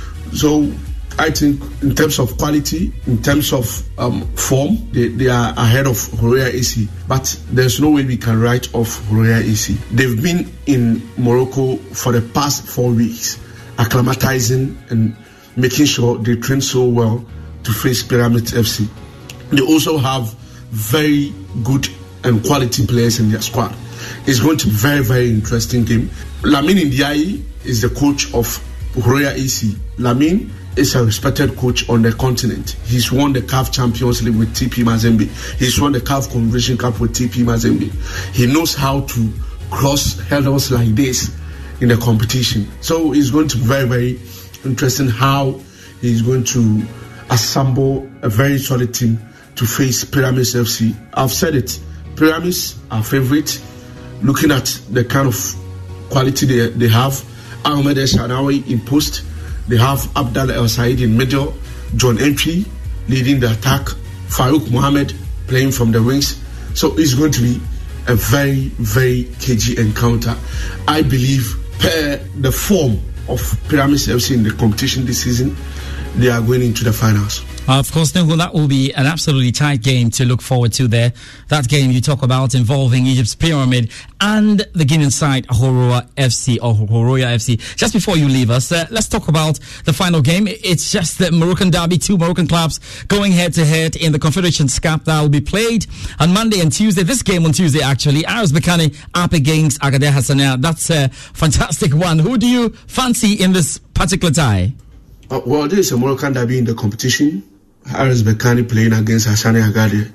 So I think in terms of quality, in terms of um, form, they, they are ahead of Horoya A C. But there's no way we can write off Horoya A C. They've been in Morocco for the past four weeks, acclimatizing and making sure they train so well to face Pyramids F C. They also have very good and quality players in their squad. It's going to be a very, very interesting game. Lamine Ndiaye is the coach of Horoya A C. Lamine is a respected coach on the continent. He's won the C A F Champions League with T P Mazembe. He's won the C A F Confederation Cup with T P Mazembe. He knows how to cross hurdles like this in the competition. So it's going to be very, very interesting how he's going to assemble a very solid team to face Pyramids F C. I've said it. Pyramids are favorite. Looking at the kind of quality they, they have, Ahmed El Shanawi in post. They have Abdallah El Said in middle, John Entry leading the attack, Farouk Mohammed playing from the wings. So it's going to be a very, very cagey encounter. I believe per the form of Pyramids F C in the competition this season, they are going into the finals. Uh, of course, Nuhu, that will be an absolutely tight game to look forward to there. That game you talk about involving Egypt's Pyramid and the Guinean side, Horoya F C or Horoya F C. Just before you leave us, uh, let's talk about the final game. It's just the Moroccan derby, two Moroccan clubs going head to head in the Confederations Cup that will be played on Monday and Tuesday. This game on Tuesday, actually, R S Berkane up against Agadir Hassania. That's a fantastic one. Who do you fancy in this particular tie? Uh, well, there is a Moroccan derby in the competition. R S Berkane playing against Hassania Agadir.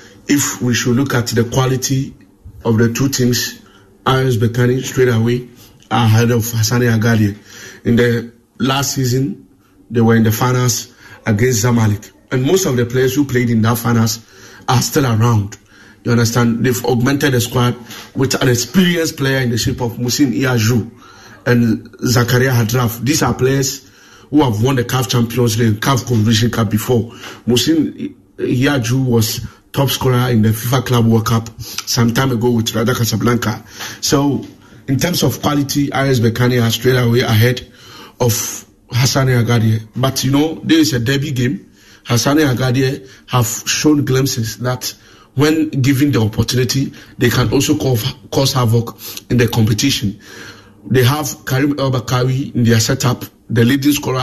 If we should look at the quality of the two teams, R S Berkane straight away are ahead of Hassania Agadir. In the last season, they were in the finals against Zamalek. And most of the players who played in that finals are still around. You understand? They've augmented the squad with an experienced player in the shape of Musin Iyaju and Zakaria Hadraf. These are players who have won the C A F Champions League, C A F Confederation Cup before. Musin Iyaju was top scorer in the FIFA Club World Cup some time ago with Raja Casablanca. So, in terms of quality, R S Berkane are straight away ahead of Hassania Agadir. But you know, there is a derby game. Hassania Agadir have shown glimpses that when given the opportunity, they can also cause, cause havoc in the competition. They have Karim El Bakawi in their setup, the leading scorer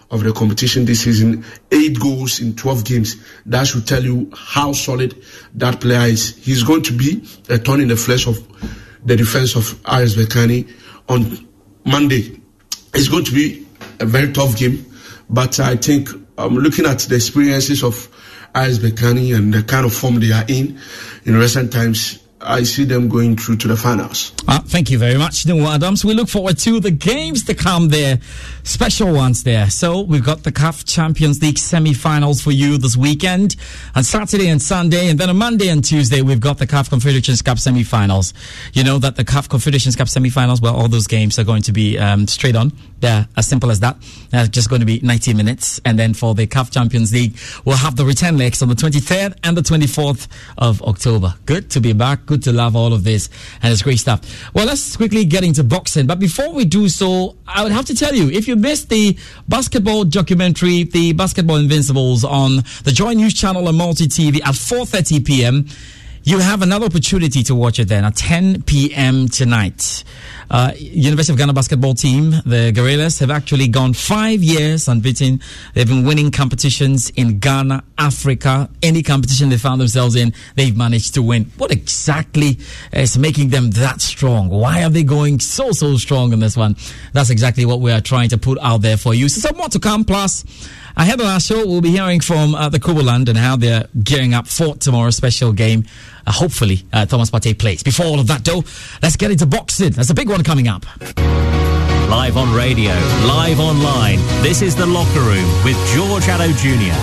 of the competition this season, eight goals in twelve games. That should tell you how solid that player is. He's going to be a thorn in the flesh of the defense of R S Berkane on Monday. It's going to be a very tough game, but I think um, looking at the experiences of R S Berkane and the kind of form they are in in recent times, I see them going through to the finals. Uh, thank you very much, Noah Adams. We look forward to the games to come there. Special ones there. So we've got the C A F Champions League semi-finals for you this weekend on Saturday and Sunday. And then on Monday and Tuesday, we've got the C A F Confederations Cup semi-finals. You know that the C A F Confederations Cup semi-finals, well, all those games are going to be um, straight on. They're as simple as that. They're just going to be ninety minutes. And then for the C A F Champions League, we'll have the return legs on the twenty-third and the twenty-fourth of October. Good to be back. Good to love all of this. And it's great stuff. Well, let's quickly get into boxing. But before we do so, I would have to tell you, if you missed the basketball documentary, the Basketball Invincibles on the Joy News channel and Multi T V at four thirty p.m., you have another opportunity to watch it then at ten p.m. tonight. Uh, University of Ghana basketball team, the Gorillas, have actually gone five years unbeaten. They've been winning competitions in Ghana, Africa. Any competition they found themselves in, they've managed to win. What exactly is making them that strong? Why are they going so, so strong in this one? That's exactly what we are trying to put out there for you. So some more to come. Plus, ahead of our show, we'll be hearing from uh, the Kubuland and how they're gearing up for tomorrow's special game. Uh, hopefully, uh, Thomas Partey plays. Before all of that, though, let's get into boxing. There's a big one coming up. Live on radio, live online. This is The Locker Room with George Addo Junior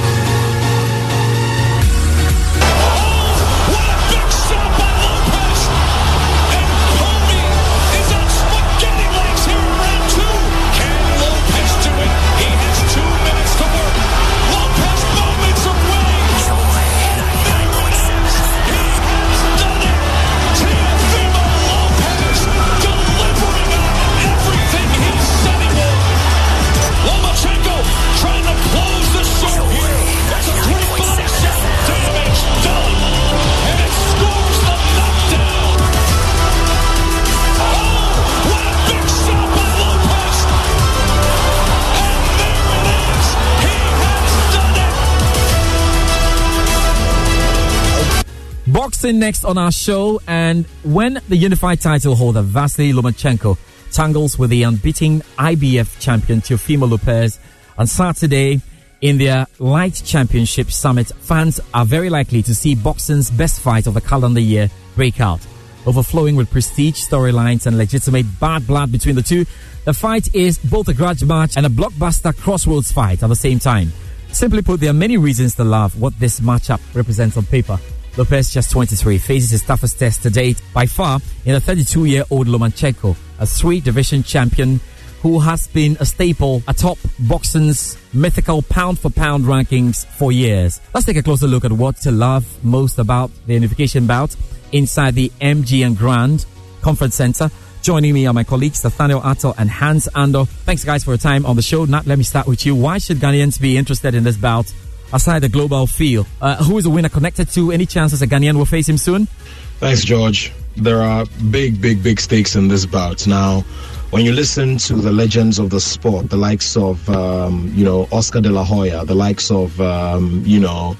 Boxing next on our show, and when the unified title holder Vasily Lomachenko tangles with the unbeaten I B F champion Teofimo Lopez on Saturday in their light championship summit, fans are very likely to see boxing's best fight of the calendar year break out. Overflowing with prestige, storylines, and legitimate bad blood between the two, the fight is both a grudge match and a blockbuster crossroads fight at the same time. Simply put, there are many reasons to love what this matchup represents on paper. Lopez, just twenty-three, faces his toughest test to date by far in the thirty-two-year-old Lomachenko, a three-division champion who has been a staple atop boxing's mythical pound-for-pound rankings for years. Let's take a closer look at what to love most about the unification bout inside the M G M Grand Conference Center. Joining me are my colleagues Nathaniel Atto and Hans Ando. Thanks, guys, for your time on the show. Nat, let me start with you. Why should Ghanaians be interested in this bout? Aside the global feel, uh, who is the winner connected to? Any chances a Ghanaian will face him soon? Thanks, George. There are big, big, big stakes in this bout. Now, when you listen to the legends of the sport, the likes of, um, you know, Oscar de la Hoya, the likes of, um, you know,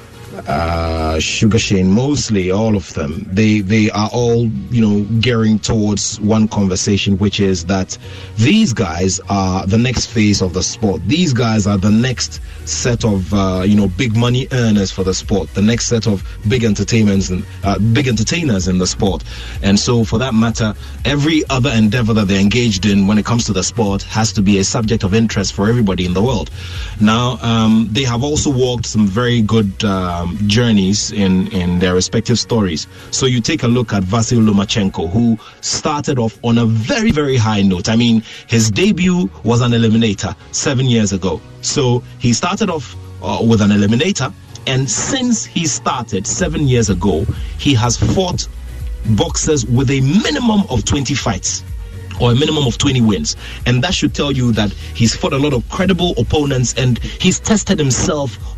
uh, Sugar Shane Mosley, all of them, they, they are all, you know, gearing towards one conversation, which is that these guys are the next phase of the sport. These guys are the next set of, uh, you know, big money earners for the sport, the next set of big entertainments and uh, big entertainers in the sport. And so, for that matter, every other endeavor that they're engaged in when it comes to the sport has to be a subject of interest for everybody in the world. Now, um, they have also walked some very good um, journeys in, in their respective stories. So you take a look at Vasily Lomachenko, who started off on a very, very high note. I mean, his debut was an eliminator seven years ago. So he started off uh, with an eliminator, and since he started seven years ago, he has fought boxers with a minimum of twenty fights. Or a minimum of twenty wins. And that should tell you that he's fought a lot of credible opponents and he's tested himself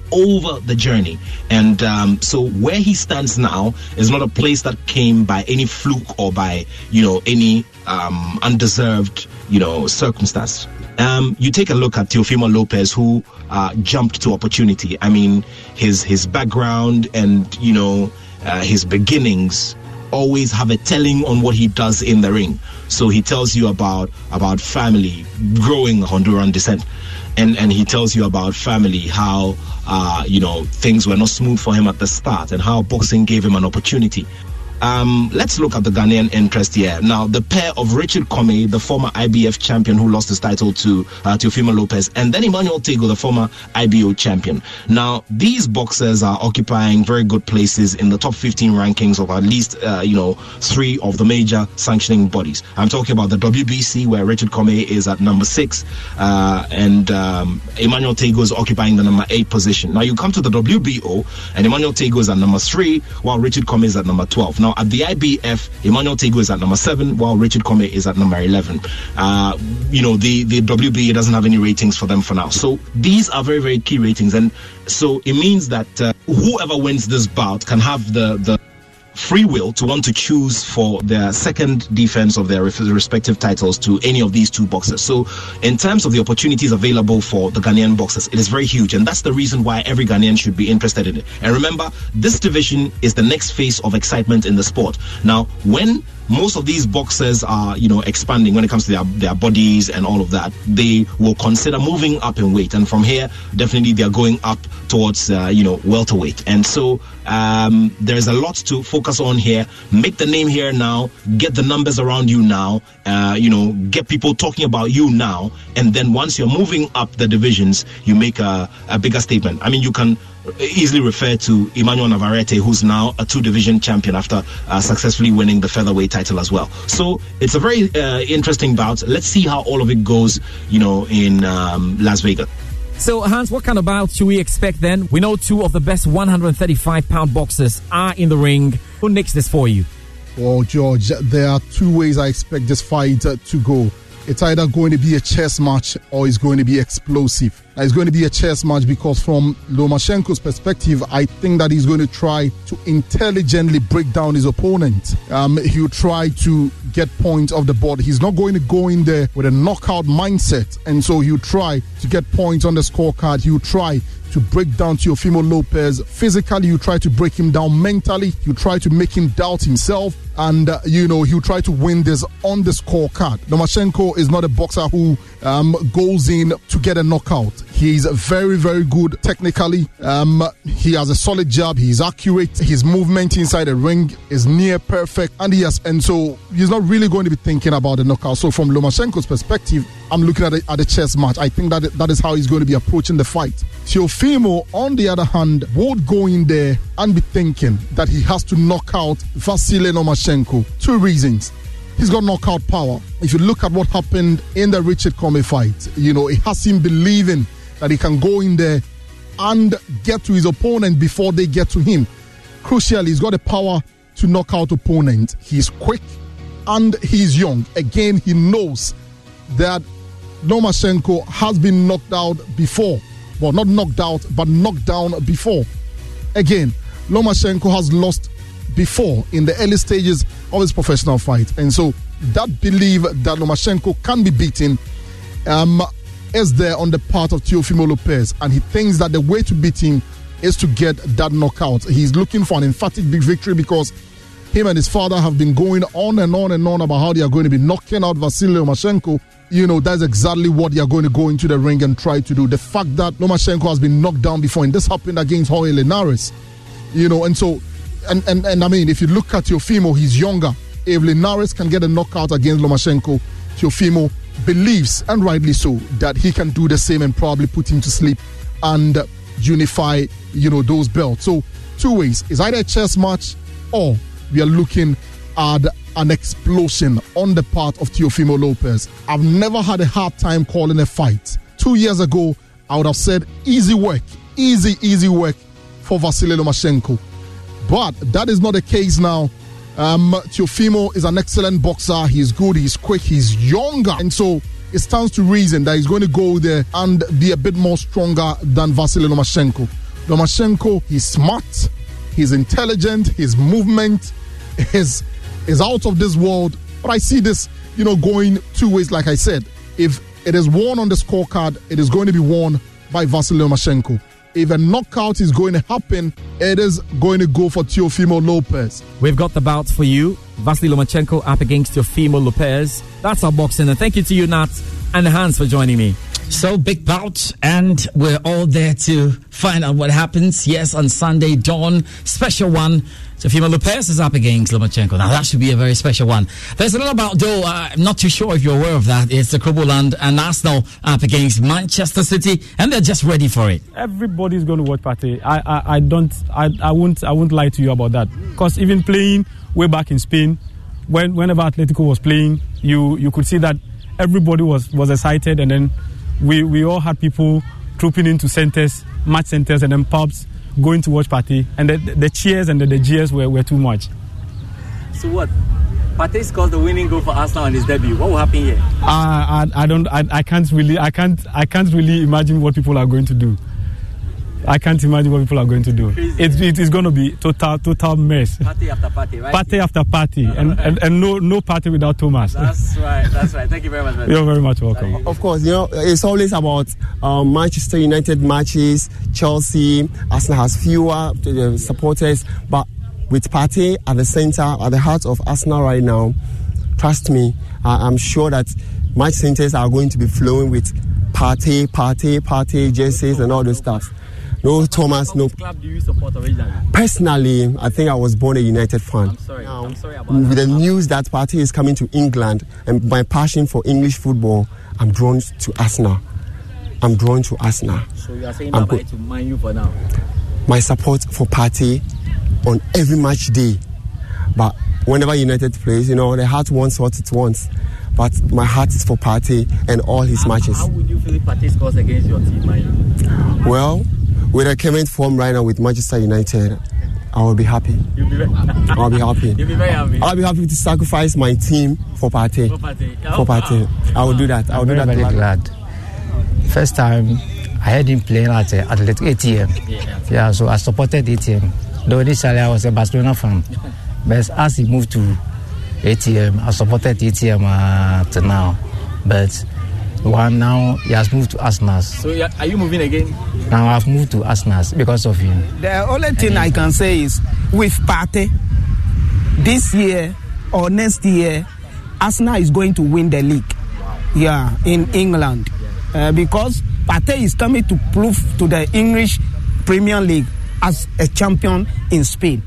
over the journey. And um, so where he stands now is not a place that came by any fluke or by, you know, any um, undeserved, you know, circumstance. Um, you take a look at Teofimo Lopez, who uh, jumped to opportunity. I mean, his his background and, you know, uh, his beginnings always have a telling on what he does in the ring. So he tells you about about family, growing Honduran descent, and and he tells you about family, how uh, you know, things were not smooth for him at the start, and how boxing gave him an opportunity. Um, let's look at the Ghanaian interest here. Now, the pair of Richard Comey, the former I B F champion who lost his title to uh, Teofimo Lopez, and then Emmanuel Tego, the former I B O champion. Now, these boxers are occupying very good places in the top fifteen rankings of at least, uh, you know, three of the major sanctioning bodies. I'm talking about the W B C, where Richard Comey is at number six, uh, and um, Emmanuel Tego is occupying the number eight position. Now, you come to the W B O, and Emmanuel Tego is at number three, while Richard Comey is at number twelve. Now, at the I B F, Emmanuel Tego is at number seven, while Richard Comey is at number eleven. Uh, you know, the, the W B A doesn't have any ratings for them for now. So these are very, very key ratings. And so it means that uh, whoever wins this bout can have the, the free will to want to choose for their second defense of their respective titles to any of these two boxers. So in terms of the opportunities available for the Ghanaian boxers, it is very huge, and that's the reason why every Ghanaian should be interested in it. And remember, this division is the next phase of excitement in the sport. Now, when most of these boxers are, you know, expanding when it comes to their, their bodies and all of that, they will consider moving up in weight, and from here definitely they are going up towards uh, you know, welterweight. And so um, there's a lot to focus on here. Make the name here now, get the numbers around you now, uh, you know, get people talking about you now, and then once you're moving up the divisions, you make a, a bigger statement. I mean, you can easily refer to Emmanuel Navarrete, who's now a two-division champion after uh, successfully winning the featherweight title as well. So it's a very uh, interesting bout. Let's see how all of it goes, you know, in um, Las Vegas. So, Hans, what kind of bout should we expect then? We know two of the best one hundred thirty-five pound boxers are in the ring. Who nicks this for you? Well, George, there are two ways I expect this fight uh, to go. It's either going to be a chess match or it's going to be explosive. Now, it's going to be a chess match because from Lomachenko's perspective, I think that he's going to try to intelligently break down his opponent. Um, he'll try to get points off the board. He's not going to go in there with a knockout mindset, and so he'll try to get points on the scorecard. He'll try to break down Teofimo Lopez physically. You try to break him down mentally. You try to make him doubt himself, and uh, you know, he'll try to win this on the scorecard. Lomachenko is not a boxer who um, goes in to get a knockout. He's very, very good technically. Um, he has a solid jab. He's accurate. His movement inside the ring is near perfect, and he has, and so he's not really going to be thinking about the knockout. So from Lomachenko's perspective, I'm looking at it at a chess match. I think that that is how he's going to be approaching the fight. Teofimo, on the other hand, would go in there and be thinking that he has to knock out Vasily Lomachenko. Two reasons. He's got knockout power. If you look at what happened in the Richard Comey fight, you know, it has him believing that he can go in there and get to his opponent before they get to him. Crucially, he's got the power to knock out opponents. He's quick and he's young. Again, he knows that Lomachenko has been knocked out before. Well, not knocked out, but knocked down before. Again, Lomachenko has lost before in the early stages of his professional fight. And so that belief that Lomachenko can be beaten um, is there on the part of Teofimo Lopez. And he thinks that the way to beat him is to get that knockout. He's looking for an emphatic big victory because him and his father have been going on and on and on about how they are going to be knocking out Vasily Lomachenko. You know, that's exactly what they are going to go into the ring and try to do. The fact that Lomachenko has been knocked down before, and this happened against Jorge Linares, you know, and so, and, and, and I mean, if you look at Teofimo, he's younger. If Linares can get a knockout against Lomachenko, Teofimo believes, and rightly so, that he can do the same and probably put him to sleep and unify, you know, those belts. So, two ways. It's either a chess match or we are looking at an explosion on the part of Teofimo Lopez. I've never had a hard time calling a fight. Two years ago, I would have said easy work, easy, easy work for Vasily Lomachenko. But that is not the case now. Um, Teofimo is an excellent boxer. He's good, he's quick, he's younger. And so it stands to reason that he's going to go there and be a bit more stronger than Vasily Lomachenko. Lomachenko, he's smart, he's intelligent, his movement is, is out of this world. But I see this, you know, going two ways, like I said. If it is won on the scorecard, it is going to be won by Vasily Lomachenko. If a knockout is going to happen, it is going to go for Teofimo Lopez. We've got the bout for you. Vasily Lomachenko up against Teofimo Lopez. That's our boxing. And thank you to you, Nat, and Hans, for joining me. So, big bout, and we're all there to find out what happens. Yes, on Sunday dawn, special one. Teofimo Lopez is up against Lomachenko. Now, that should be a very special one. There's another bout, though. Uh, I'm not too sure if you're aware of that. It's the Kroboland and Arsenal up against Manchester City, and they're just ready for it. Everybody's going to watch Partey. I, I, I don't, I, I won't, I won't lie to you about that. Because even playing way back in Spain, when whenever Atletico was playing, you, you could see that everybody was, was excited, and then we, we all had people trooping into centers, match centers, and then pubs, going to watch Partey, and the, the cheers and the, the jeers were, were too much. So what? Partey scores the winning goal for Arsenal on his debut. What will happen here? Uh, I, I don't. I, I can't really. I can't. I can't really imagine what people are going to do. I can't imagine what people are going to do. It, it is going to be total, total mess. Party after party, right? Party after party, and, and and no no party without Thomas. That's right. That's right. Thank you very much. Man. You're very much welcome. Of course, you know it's always about um, Manchester United matches. Chelsea, Arsenal has fewer uh, supporters, but with Partey at the centre, at the heart of Arsenal right now, trust me, uh, I'm sure that match centres are going to be flowing with Partey, Partey, Partey jerseys and all those stuff. No Thomas, no. Which club do you support originally? Personally, I think I was born a United fan. I'm sorry. Now, I'm sorry about with that. the news that Partey is coming to England and my passion for English football, I'm drawn to Arsenal. I'm drawn to Arsenal. So you are saying I'm bye to Man U for now? My support for Partey on every match day. But whenever United plays, you know, the heart wants what it wants. But my heart is for Partey and all his how, matches. How would you feel if Partey scores against your team, Man U? Well, with a current form right now with Manchester United, I will be happy. You'll be very I'll be happy. You'll be very happy. I'll be happy to sacrifice my team for Partey. For Partey. For Partey. I will do that. I will I'm do very, that. very glad. First time I had him playing at uh, Athletic A T M. Yeah. yeah, so I supported A T M. Though initially I was a Barcelona fan. But as he moved to A T M, I supported A T M uh, to now. But one now he has moved to Arsenal. So are you moving again? Now I've moved to Arsenal because of him. The only thing I can say is with Partey, this year or next year, Arsenal is going to win the league. Yeah, in England. Uh, because Partey is coming to prove to the English Premier League as a champion in Spain.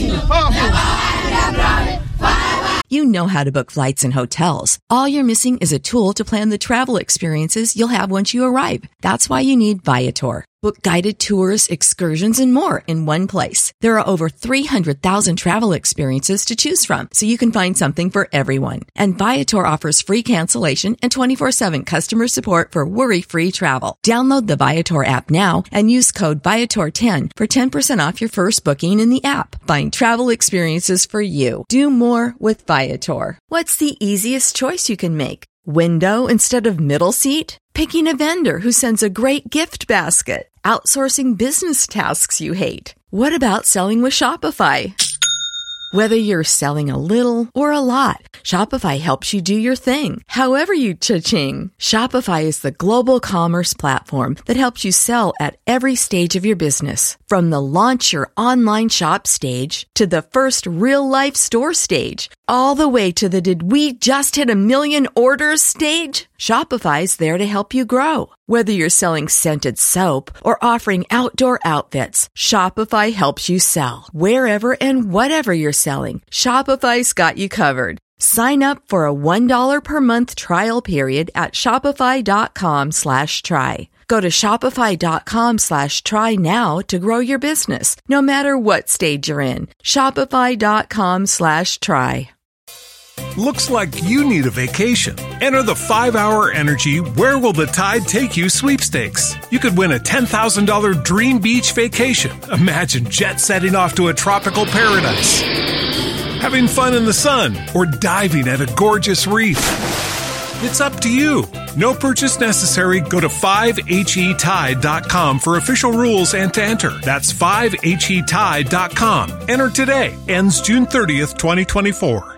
You know how to book flights and hotels. All you're missing is a tool to plan the travel experiences you'll have once you arrive. That's why you need Viator. Book guided tours, excursions, and more in one place. There are over three hundred thousand travel experiences to choose from, so you can find something for everyone. And Viator offers free cancellation and twenty-four seven customer support for worry-free travel. Download the Viator app now and use code Viator ten for ten percent off your first booking in the app. Find travel experiences for you. Do more with Viator. What's the easiest choice you can make? Window instead of middle seat? Picking a vendor who sends a great gift basket? Outsourcing business tasks you hate? What about selling with Shopify? Whether you're selling a little or a lot, Shopify helps you do your thing, however you cha-ching. Shopify is the global commerce platform that helps you sell at every stage of your business. From the launch your online shop stage to the first real-life store stage, all the way to the did we just hit a million orders stage. Shopify's there to help you grow. Whether you're selling scented soap or offering outdoor outfits, Shopify helps you sell. Wherever and whatever you're selling, Shopify's got you covered. Sign up for a one dollar per month trial period at shopify.com slash try. Go to shopify.com slash try now to grow your business, no matter what stage you're in. Shopify.com slash try. Looks like you need a vacation. Enter the five hour Energy Where Will the Tide Take You sweepstakes. You could win a ten thousand dollars dream beach vacation. Imagine jet setting off to a tropical paradise, having fun in the sun, or diving at a gorgeous reef. It's up to you. No purchase necessary. Go to five H E tide dot com for official rules and to enter. That's five H E tide dot com. Enter today. Ends June thirtieth, twenty twenty-four.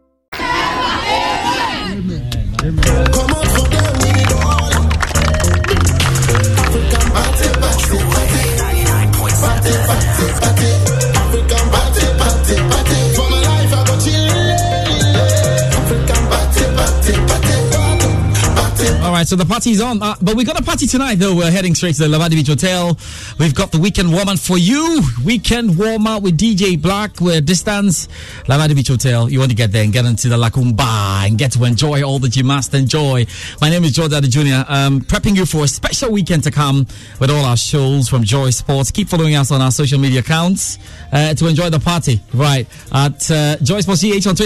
All right, so the party's on. Uh, but we got a party tonight, though. We're heading straight to the Lavadi Beach Hotel. We've got the weekend warm-up for you. Weekend warm-up with D J Black. We're distance, Lavadi Beach Hotel. You want to get there and get into the Lacumba and get to enjoy all that you must enjoy. My name is George Addo Junior Um, prepping you for a special weekend to come with all our shows from Joy Sports. Keep following us on our social media accounts uh, to enjoy the party. Right, at uh, Joy Sports C H on Twitter.